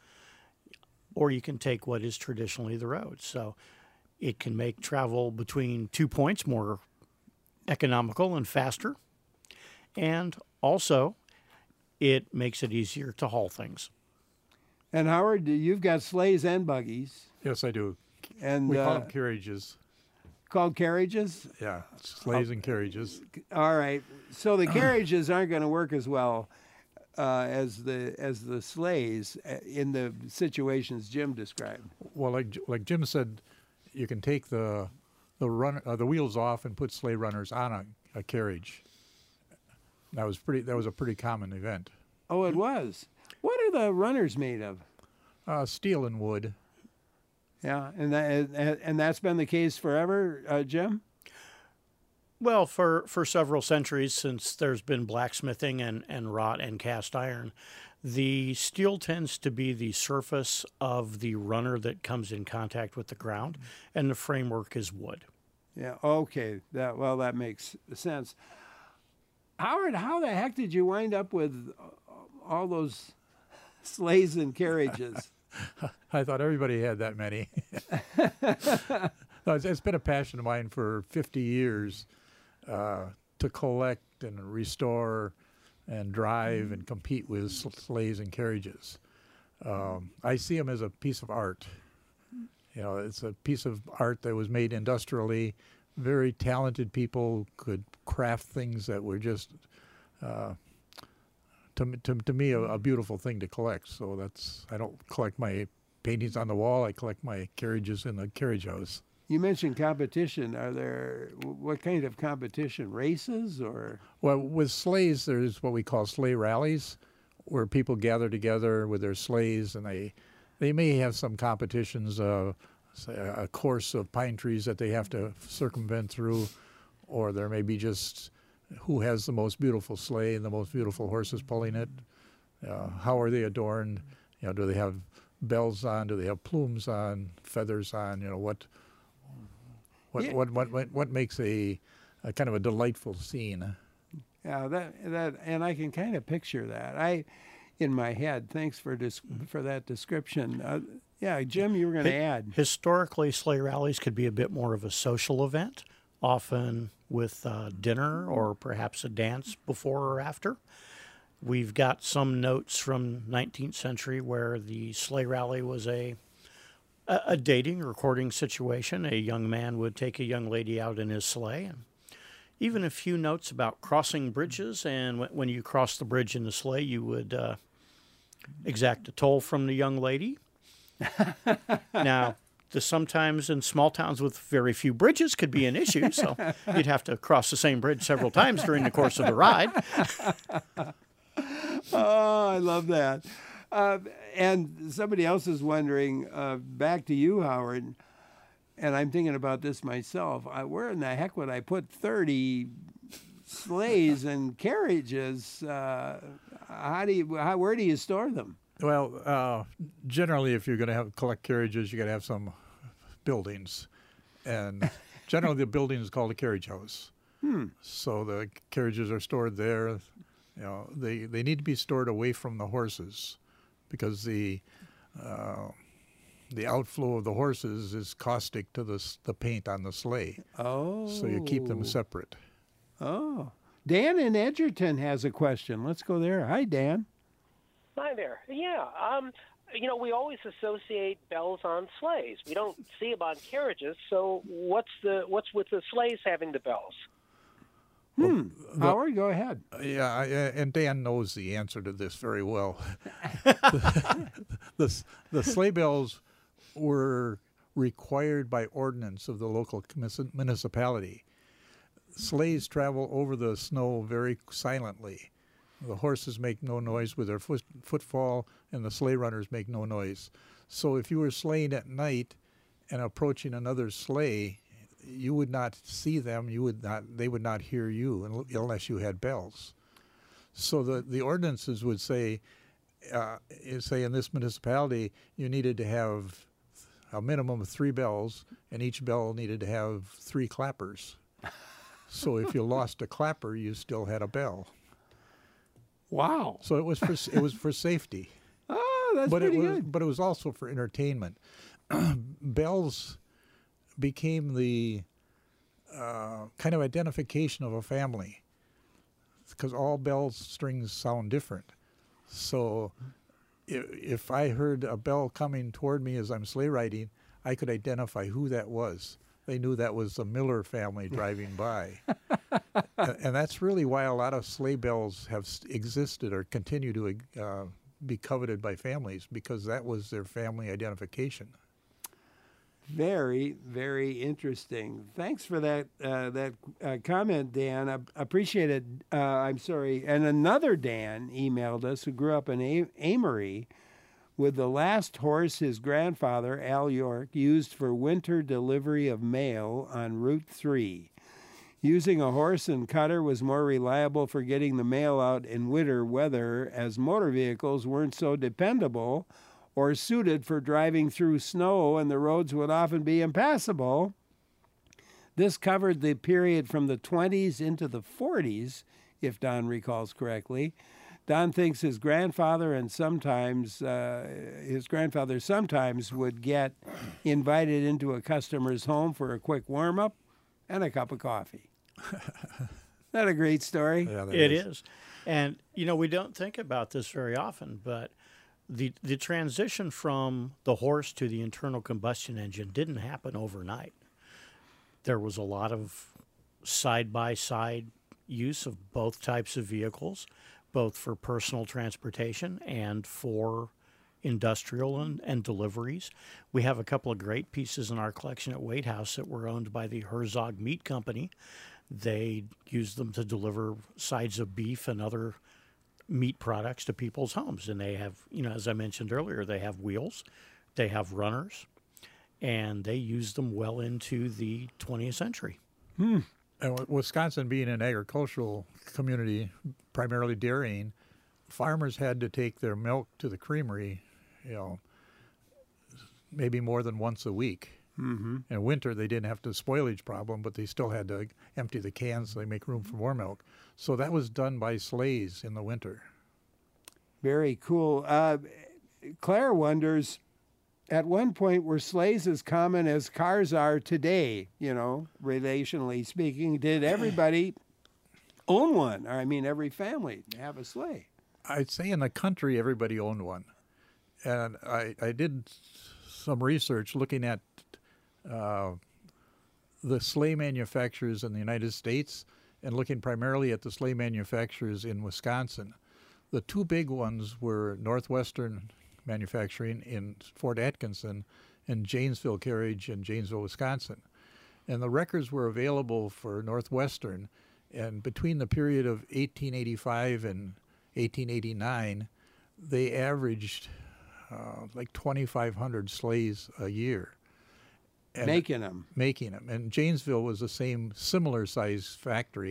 Or you can take what is traditionally the road. So it can make travel between two points more economical and faster. And also, it makes it easier to haul things. And Howard, you've got sleighs and buggies. Yes, I do. And we call uh, them carriages. Called carriages? Yeah, sleighs and carriages. All right. So the carriages aren't going to work as well uh, as the as the sleighs uh, in the situations Jim described. Well, like like Jim said, you can take the the run uh, the wheels off and put sleigh runners on a, a carriage. That was pretty. That was a pretty common event. Oh, it was. What are the runners made of? Uh, steel and wood. Yeah, and that and, and that's been the case forever, uh, Jim? Well, for, for several centuries, since there's been blacksmithing and, and wrought and cast iron, the steel tends to be the surface of the runner that comes in contact with the ground, and the framework is wood. Yeah, okay. That well, that makes sense. Howard, how the heck did you wind up with all those sleighs and carriages? I thought everybody had that many. No, it's, it's been a passion of mine for fifty years uh, to collect and restore and drive and compete with sleighs and carriages. Um, I see them as a piece of art. You know, it's a piece of art that was made industrially. Very talented people could craft things that were just, uh, to, to, to me, a, a beautiful thing to collect. So that's, I don't collect my paintings on the wall. I collect my carriages in the carriage house. You mentioned competition. Are there, what kind of competition? Races or? Well, with sleighs, there's what we call sleigh rallies, where people gather together with their sleighs, and they, they may have some competitions, uh, say a course of pine trees that they have to circumvent through, or there may be just who has the most beautiful sleigh and the most beautiful horses pulling it. Uh, how are they adorned? You know, do they have bells on? Do they have plumes on? Feathers on? You know, what what Yeah. what, what what what makes a, a kind of a delightful scene? Yeah, that that, and I can kind of picture that. I, in my head. Thanks for dis- for that description. Uh, yeah, Jim, you were going to Hi- add. Historically, sleigh rallies could be a bit more of a social event, often with uh, dinner or perhaps a dance before or after. We've got some notes from nineteenth century where the sleigh rally was a a, a dating or courting situation. A young man would take a young lady out in his sleigh, and even a few notes about crossing bridges. And when, when you cross the bridge in the sleigh, you would uh, exact a toll from the young lady. Now, this sometimes in small towns with very few bridges could be an issue, so you'd have to cross the same bridge several times during the course of the ride. Oh, I love that. Uh, and somebody else is wondering, uh, back to you, Howard, and I'm thinking about this myself. I, where in the heck would I put thirty sleighs and carriages. Uh, how do you? How, where do you store them? Well, uh, generally, if you're going to have collect carriages, you got to have some buildings, and generally the building is called a carriage house. Hmm. So the carriages are stored there. You know, they they need to be stored away from the horses, because the uh, the outflow of the horses is caustic to the s- the paint on the sleigh. Oh. So you keep them separate. Oh. Dan in Edgerton has a question. Let's go there. Hi, Dan. Hi there. Yeah, um, you know, we always associate bells on sleighs. We don't see them on carriages. So what's the what's with the sleighs having the bells? Hmm. The- Howard, go ahead. Yeah, I, uh, and Dan knows the answer to this very well. the, the the sleigh bells were required by ordinance of the local commis- municipality. Sleighs travel over the snow very silently. The horses make no noise with their foot, footfall, and the sleigh runners make no noise. So if you were sleighing at night and approaching another sleigh, you would not see them. You would not. They would not hear you un- unless you had bells. So the the ordinances would say, uh, say in this municipality, you needed to have a minimum of three bells, and each bell needed to have three clappers. So if you lost a clapper, you still had a bell. Wow. So it was for s- it was for safety. Oh, that's but pretty it was, good. But it was also for entertainment. Bells became the uh, kind of identification of a family, because all bell strings sound different. So if, if I heard a bell coming toward me as I'm sleigh riding, I could identify who that was. They knew that was the Miller family driving by. and, and that's really why a lot of sleigh bells have s- existed or continue to uh, be coveted by families, because that was their family identification. Very, very interesting. Thanks for that uh, that uh, comment, Dan. I appreciate it. Uh, I'm sorry. And another Dan emailed us who grew up in A- Amory with the last horse his grandfather, Al York, used for winter delivery of mail on Route three. Using a horse and cutter was more reliable for getting the mail out in winter weather, as motor vehicles weren't so dependable or suited for driving through snow, and the roads would often be impassable. This covered the period from the twenties into the forties, if Don recalls correctly. Don thinks his grandfather and sometimes uh, his grandfather sometimes would get invited into a customer's home for a quick warm-up and a cup of coffee. Not a great story? Yeah, that It is. is. And, you know, we don't think about this very often, but the the transition from the horse to the internal combustion engine didn't happen overnight. There was a lot of side-by-side use of both types of vehicles, both for personal transportation and for industrial and, and deliveries. We have a couple of great pieces in our collection at Wade House that were owned by the Herzog Meat Company. They used them to deliver sides of beef and other meat products to people's homes. And they have, you know, as I mentioned earlier, they have wheels, they have runners, and they use them well into the twentieth century. Hmm. And Wi- Wisconsin being an agricultural community, primarily dairying, farmers had to take their milk to the creamery, you know, maybe more than once a week. Mm-hmm. In winter, they didn't have the spoilage problem, but they still had to empty the cans so they make room for more milk. So that was done by sleighs in the winter. Very cool. Uh, Claire wonders, at one point were sleighs as common as cars are today, you know, relationally speaking? Did everybody own one? Or, I mean, every family have a sleigh? I'd say in the country, everybody owned one. And I, I did some research looking at uh, the sleigh manufacturers in the United States and looking primarily at the sleigh manufacturers in Wisconsin. The two big ones were Northwestern Manufacturing in Fort Atkinson and Janesville Carriage in Janesville, Wisconsin. And the records were available for Northwestern. And between the period of eighteen eighty-five and eighteen eighty-nine, they averaged uh, like twenty-five hundred sleighs a year. And Making them. Making them. And Janesville was the same similar size factory.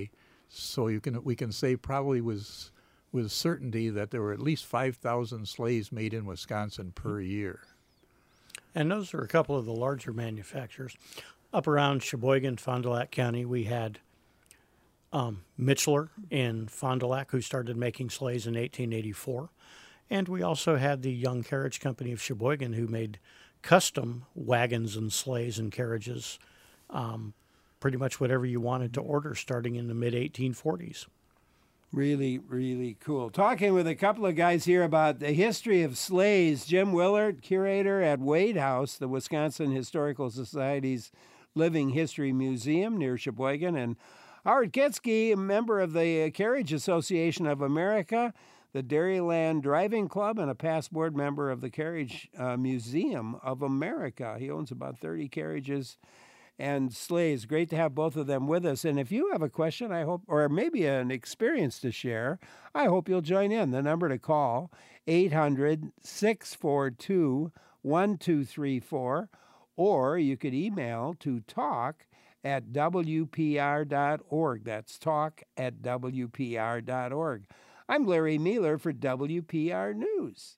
So you can we can say probably was with certainty that there were at least five thousand sleighs made in Wisconsin per year. And those are a couple of the larger manufacturers. Up around Sheboygan, Fond du Lac County, we had um, Mitchler in Fond du Lac, who started making sleighs in eighteen eighty-four. And we also had the Young Carriage Company of Sheboygan, who made custom wagons and sleighs and carriages, um, pretty much whatever you wanted to order, starting in the mid eighteen forties. Really, really cool. Talking with a couple of guys here about the history of sleighs. Jim Willard, curator at Wade House, the Wisconsin Historical Society's Living History Museum near Sheboygan, and Howard Kitsky, a member of the Carriage Association of America, the Dairyland Driving Club, and a past board member of the Carriage uh, Museum of America. He owns about thirty carriages and sleighs. Great to have both of them with us. And if you have a question, I hope, or maybe an experience to share, I hope you'll join in. The number to call, eight hundred, six four two, one two three four, or you could email to talk at W P R dot org. That's talk at W P R dot org. I'm Larry Mueller for W P R News.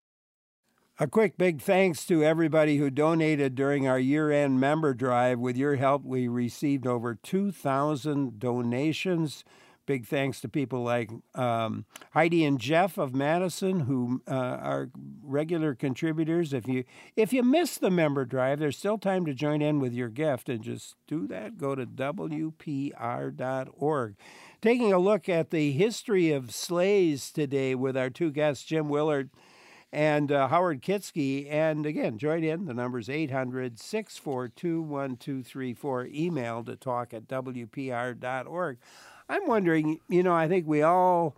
A quick big thanks to everybody who donated during our year-end member drive. With your help, we received over two thousand donations. Big thanks to people like um, Heidi and Jeff of Madison, who uh, are regular contributors. If you if you missed the member drive, there's still time to join in with your gift, and just do that. Go to W P R dot org. Taking a look at the history of sleighs today with our two guests, Jim Willard and uh, Howard Kitsky. And again, join in. The number's eight hundred, six four two, one two three four. Email to talk at W P R dot org. I'm wondering, you know, I think we all,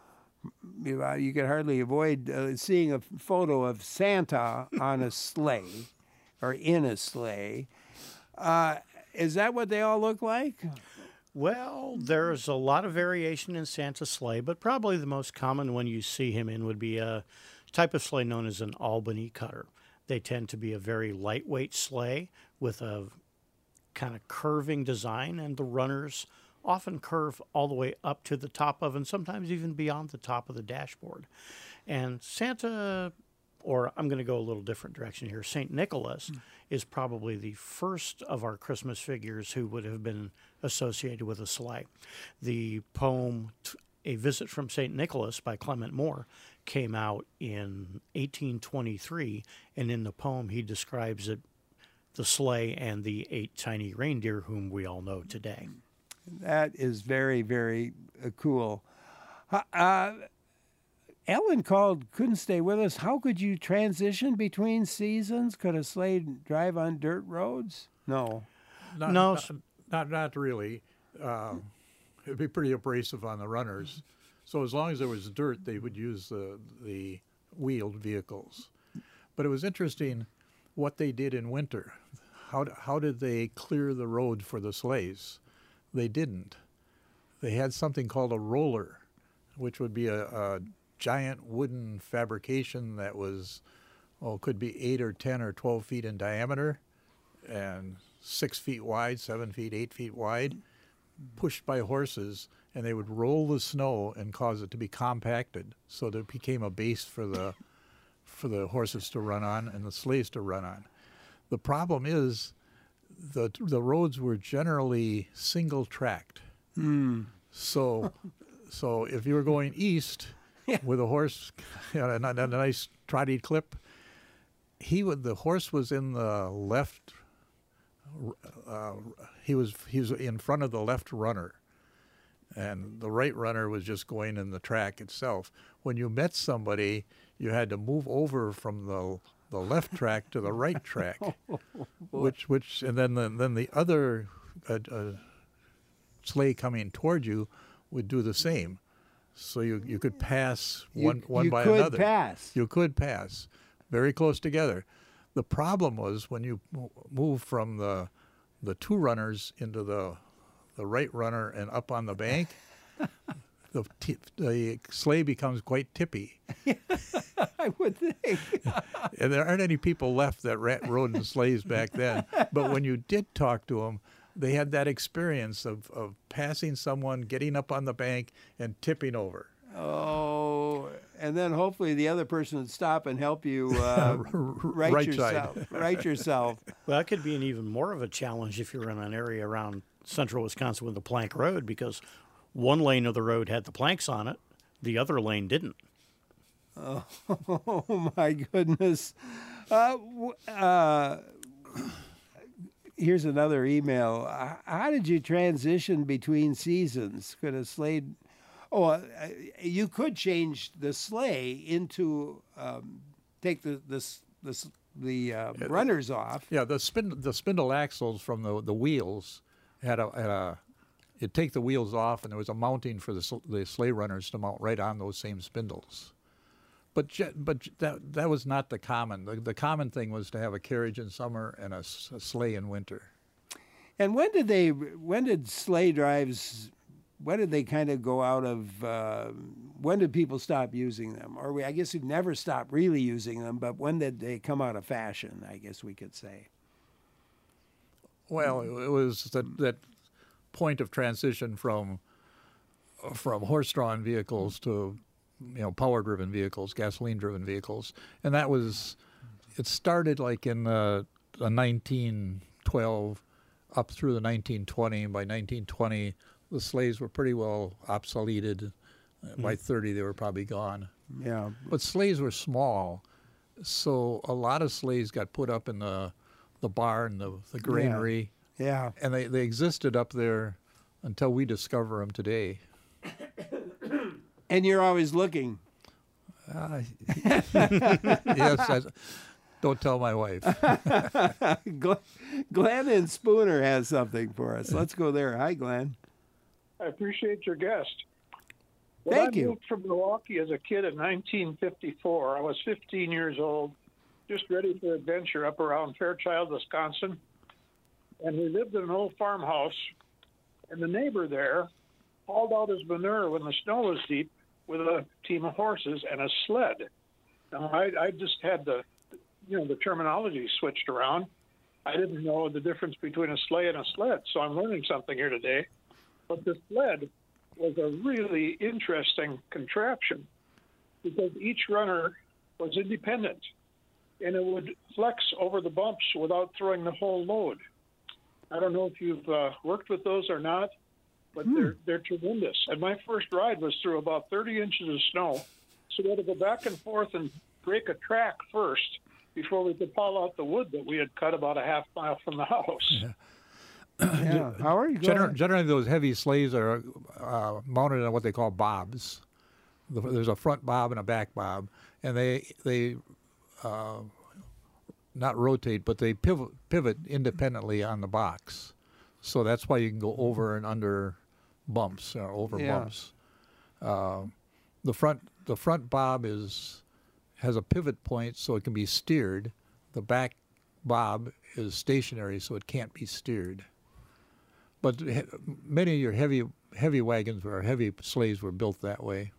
you, know, you can hardly avoid uh, seeing a photo of Santa on a sleigh or in a sleigh. Uh, is that what they all look like? Well, there's a lot of variation in Santa's sleigh, but probably the most common one you see him in would be a type of sleigh known as an Albany cutter. They tend to be a very lightweight sleigh with a kind of curving design, and the runners often curve all the way up to the top of, and sometimes even beyond the top of the dashboard. And Santa, or I'm going to go a little different direction here, Saint Nicholas mm. is probably the first of our Christmas figures who would have been associated with a sleigh. The poem A Visit from Saint Nicholas by Clement Moore came out in eighteen twenty-three, and in the poem he describes it, the sleigh and the eight tiny reindeer whom we all know today. That is very, very uh, cool. Uh, Ellen called, couldn't stay with us. How could you transition between seasons? Could a sleigh drive on dirt roads? No. Not, no. Not, not, not really. Uh, it'd be pretty abrasive on the runners. So as long as there was dirt, they would use the, the wheeled vehicles. But it was interesting what they did in winter. How, how did they clear the road for the sleighs? They didn't. They had something called a roller, which would be a, a giant wooden fabrication that was, oh, could be eight or ten or twelve feet in diameter and six feet wide, seven feet, eight feet wide, pushed by horses, and they would roll the snow and cause it to be compacted so that it became a base for the for the horses to run on and the sleighs to run on. The problem is the the roads were generally single tracked. Mm. So so if you were going east yeah. with a horse, you know, a, a nice trotty clip, he would the horse was in the left. Uh, he was he was in front of the left runner, and the right runner was just going in the track itself. When you met somebody, you had to move over from the the left track to the right track, which which and then the, then the other uh, uh, sleigh coming toward you would do the same. So you you could pass one you, one you by could another. Pass. You could pass very close together. The problem was when you move from the the two runners into the the right runner and up on the bank, the t- the sleigh becomes quite tippy. I would think. And there aren't any people left that ran, rode in sleighs back then. But when you did talk to them, they had that experience of, of passing someone, getting up on the bank, and tipping over. Oh, and then hopefully the other person would stop and help you uh, right, Right yourself. side. Right yourself. Well, that could be an even more of a challenge if you're in an area around central Wisconsin with a plank road, because one lane of the road had the planks on it, the other lane didn't. Oh, my goodness. Uh, w- uh, here's another email. Uh, How did you transition between seasons? Could a sleigh... Oh, uh, you could change the sleigh into, um, take the, the, s- the, s- the uh, runners off. Yeah, the spin the spindle axles from the the wheels had a had a you'd take the wheels off, and there was a mounting for the sl- the sleigh runners to mount right on those same spindles. But ge- but ge- that that was not the common. The, the common thing was to have a carriage in summer and a, s- a sleigh in winter. And when did they, when did sleigh drives, when did they kind of go out of, uh, when did people stop using them? Or we, I guess we've never stopped really using them, but when did they come out of fashion, I guess we could say? Well, it, it was that that point of transition from from horse-drawn vehicles to you know power-driven vehicles, gasoline-driven vehicles, and that was it started like in the, the nineteen twelve up through the nineteen twenty. And by nineteen twenty, the sleighs were pretty well obsoleted. Uh, By thirty, they were probably gone. Yeah. But sleighs were small, so a lot of sleighs got put up in the the barn, the the granary. Yeah. And they, they existed up there until we discover them today. And you're always looking. Uh, yes, I, don't tell my wife. Glenn, Glenn in Spooner has something for us. Let's go there. Hi, Glenn. I appreciate your guest. When Thank I you. moved from Milwaukee as a kid in nineteen fifty-four, I was fifteen years old, just ready for adventure up around Fairchild, Wisconsin. And we lived in an old farmhouse, and the neighbor there hauled out his manure when the snow was deep with a team of horses and a sled. Now, I, I just had the, you know, the terminology switched around. I didn't know the difference between a sleigh and a sled, so I'm learning something here today. But the sled was a really interesting contraption because each runner was independent, and it would flex over the bumps without throwing the whole load. I don't know if you've uh, worked with those or not, but Hmm. they're they're tremendous. And my first ride was through about thirty inches of snow, so we had to go back and forth and break a track first before we could haul out the wood that we had cut about a half mile from the house. Yeah. Yeah. How are you? Go Gener- ahead. generally, those heavy sleighs are uh, mounted on what they call bobs. The- There's a front bob and a back bob, and they they uh, not rotate, but they pivot pivot independently on the box. So that's why you can go over and under bumps or over Yeah. bumps. Uh, the front the front bob is has a pivot point, so it can be steered. The back bob is stationary, so it can't be steered. But he- many of your heavy heavy wagons or heavy sleighs were built that way.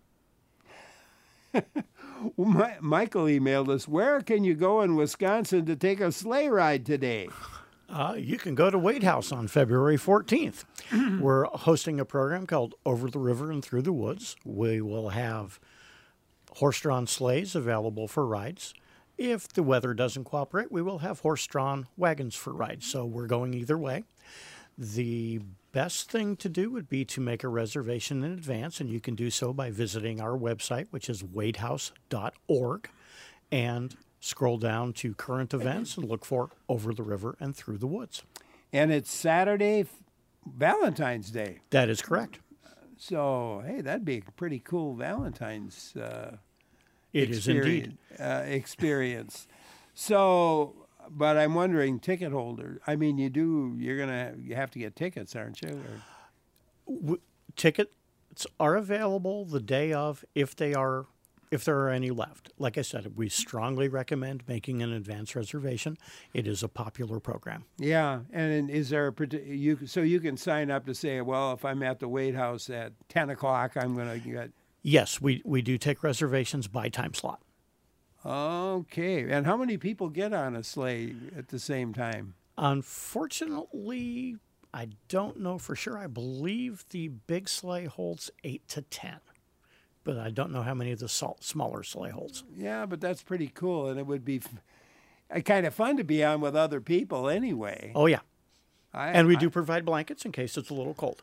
Well, Mi- Michael emailed us, where can you go in Wisconsin to take a sleigh ride today? Uh, you can go to Wade House on February fourteenth. We're hosting a program called Over the River and Through the Woods. We will have horse-drawn sleighs available for rides. If the weather doesn't cooperate, we will have horse-drawn wagons for rides. So we're going either way. The best thing to do would be to make a reservation in advance, and you can do so by visiting our website, which is wade house dot org, and scroll down to current events and look for Over the River and Through the Woods. And it's Saturday, f- Valentine's Day. That is correct. So, hey, that'd be a pretty cool Valentine's uh, It is indeed. experience- Uh, experience. So, but I'm wondering, ticket holder. I mean, you do. You're gonna. You have to get tickets, aren't you? Or, W- tickets are available the day of if they are if there are any left. Like I said, we strongly recommend making an advance reservation. It is a popular program. yeah. And is there a parti- you? So you can sign up to say, well, if I'm at the Wade House at ten o'clock, I'm gonna get. Yes, we, we do take reservations by time slot. Okay. And how many people get on a sleigh at the same time? Unfortunately, I don't know for sure. I believe the big sleigh holds eight to ten, but I don't know how many of the salt, smaller sleigh holds. Yeah, but that's pretty cool, and it would be f- kind of fun to be on with other people anyway. Oh, yeah. I, and we I, do provide blankets in case it's a little cold.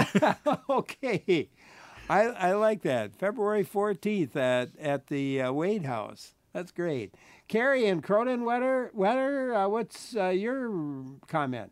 Okay. I, I like that. February fourteenth at, at the uh, Wade House. That's great. Carrie in Cronin Wetter, Wetter uh, what's uh, your comment?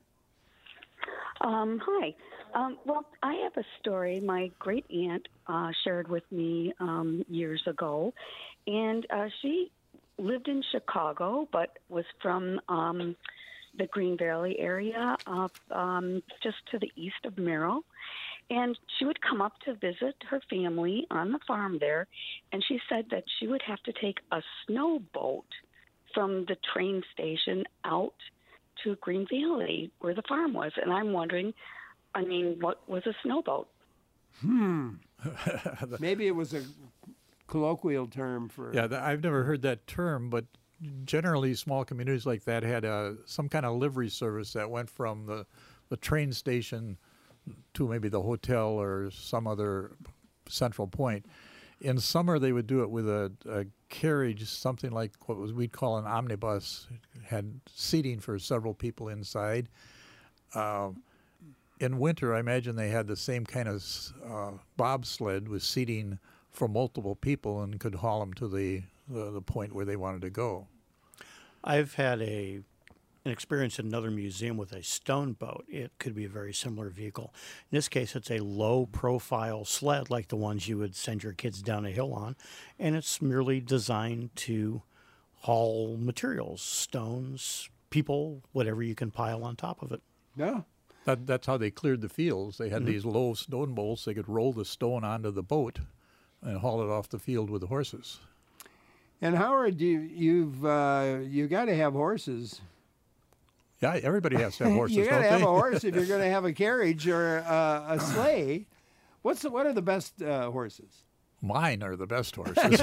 Um, hi. Um, well, I have a story my great aunt uh, shared with me um, years ago, and uh, she lived in Chicago, but was from um, the Green Valley area, up um, just to the east of Merrill. And she would come up to visit her family on the farm there, and she said that she would have to take a snowboat from the train station out to Green Valley, where the farm was. And I'm wondering, I mean, what was a snowboat? Hmm. Maybe it was a colloquial term for... Yeah, th- I've never heard that term, but generally small communities like that had a, some kind of livery service that went from the, the train station to maybe the hotel or some other central point. In summer, they would do it with a, a carriage, something like what was we'd call an omnibus. It had seating for several people inside. Uh, in winter, I imagine they had the same kind of uh, bobsled with seating for multiple people and could haul them to the, the the point where they wanted to go. I've had a an experience in another museum with a stone boat. It could be a very similar vehicle. In this case, it's a low-profile sled like the ones you would send your kids down a hill on, and it's merely designed to haul materials, stones, people, whatever you can pile on top of it. Yeah. That, that's how they cleared the fields. They had Mhm. these low stone bolts. They could roll the stone onto the boat and haul it off the field with the horses. And Howard, you, you've uh, you got to have horses. Yeah, everybody has to have horses, you got to don't have they? a horse if you're going to have a carriage or uh, a sleigh. What's the, what are the best uh, horses? Mine are the best horses.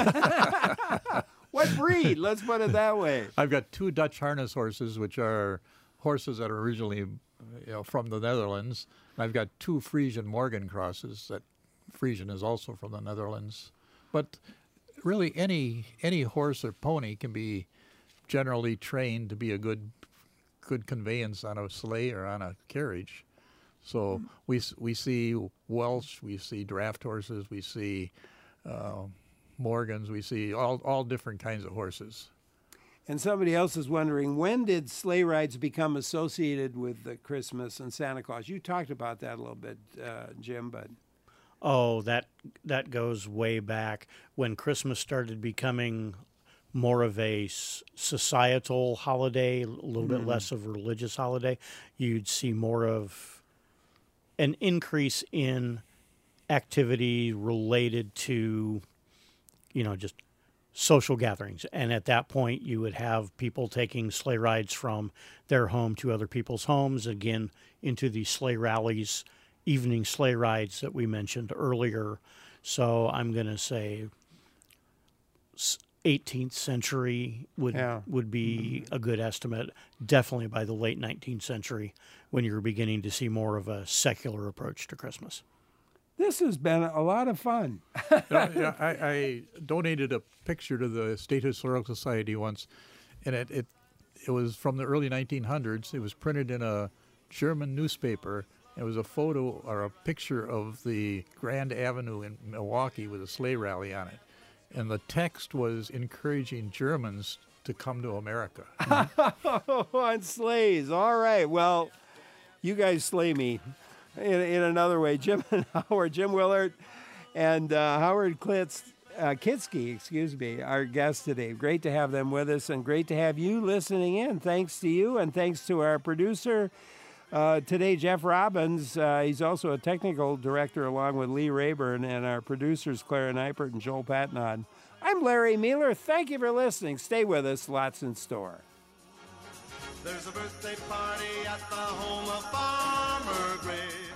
What breed? Let's put it that way. I've got two Dutch harness horses, which are horses that are originally you know, from the Netherlands. And I've got two Frisian Morgan crosses. That Frisian is also from the Netherlands. But really, any any horse or pony can be generally trained to be a good good conveyance on a sleigh or on a carriage. So we s- we see Welsh, we see draft horses, we see uh, Morgans, we see all all different kinds of horses. And somebody else is wondering, when did sleigh rides become associated with the Christmas and Santa Claus? You talked about that a little bit, uh, Jim, but... Oh, that that goes way back when Christmas started becoming more of a s- societal holiday, a little bit Mhm. less of a religious holiday. You'd see more of an increase in activity related to, you know, just social gatherings. And at that point, you would have people taking sleigh rides from their home to other people's homes, again, into the sleigh rallies, evening sleigh rides that we mentioned earlier. So I'm going to say s- eighteenth century would Yeah. would be a good estimate. Definitely by the late nineteenth century, when you were beginning to see more of a secular approach to Christmas. This has been a lot of fun. Yeah, yeah, I, I donated a picture to the State Historical Society once, and it, it it was from the early nineteen hundreds. It was printed in a German newspaper. It was a photo or a picture of the Grand Avenue in Milwaukee with a sleigh rally on it. And the text was encouraging Germans to come to America. On sleighs. All right. Well, you guys slay me in, in another way. Jim and Howard, Jim Willard and uh, Howard Klitz, uh, Kitsky, excuse me, our guests today. Great to have them with us and great to have you listening in. Thanks to you and thanks to our producer uh, today, Jeff Robbins. Uh, he's also a technical director along with Lee Rayburn and our producers, Clara Neipert and Joel Patnod. I'm Larry Mueller. Thank you for listening. Stay with us. Lots in store. There's a birthday party at the home of Farmer Gray.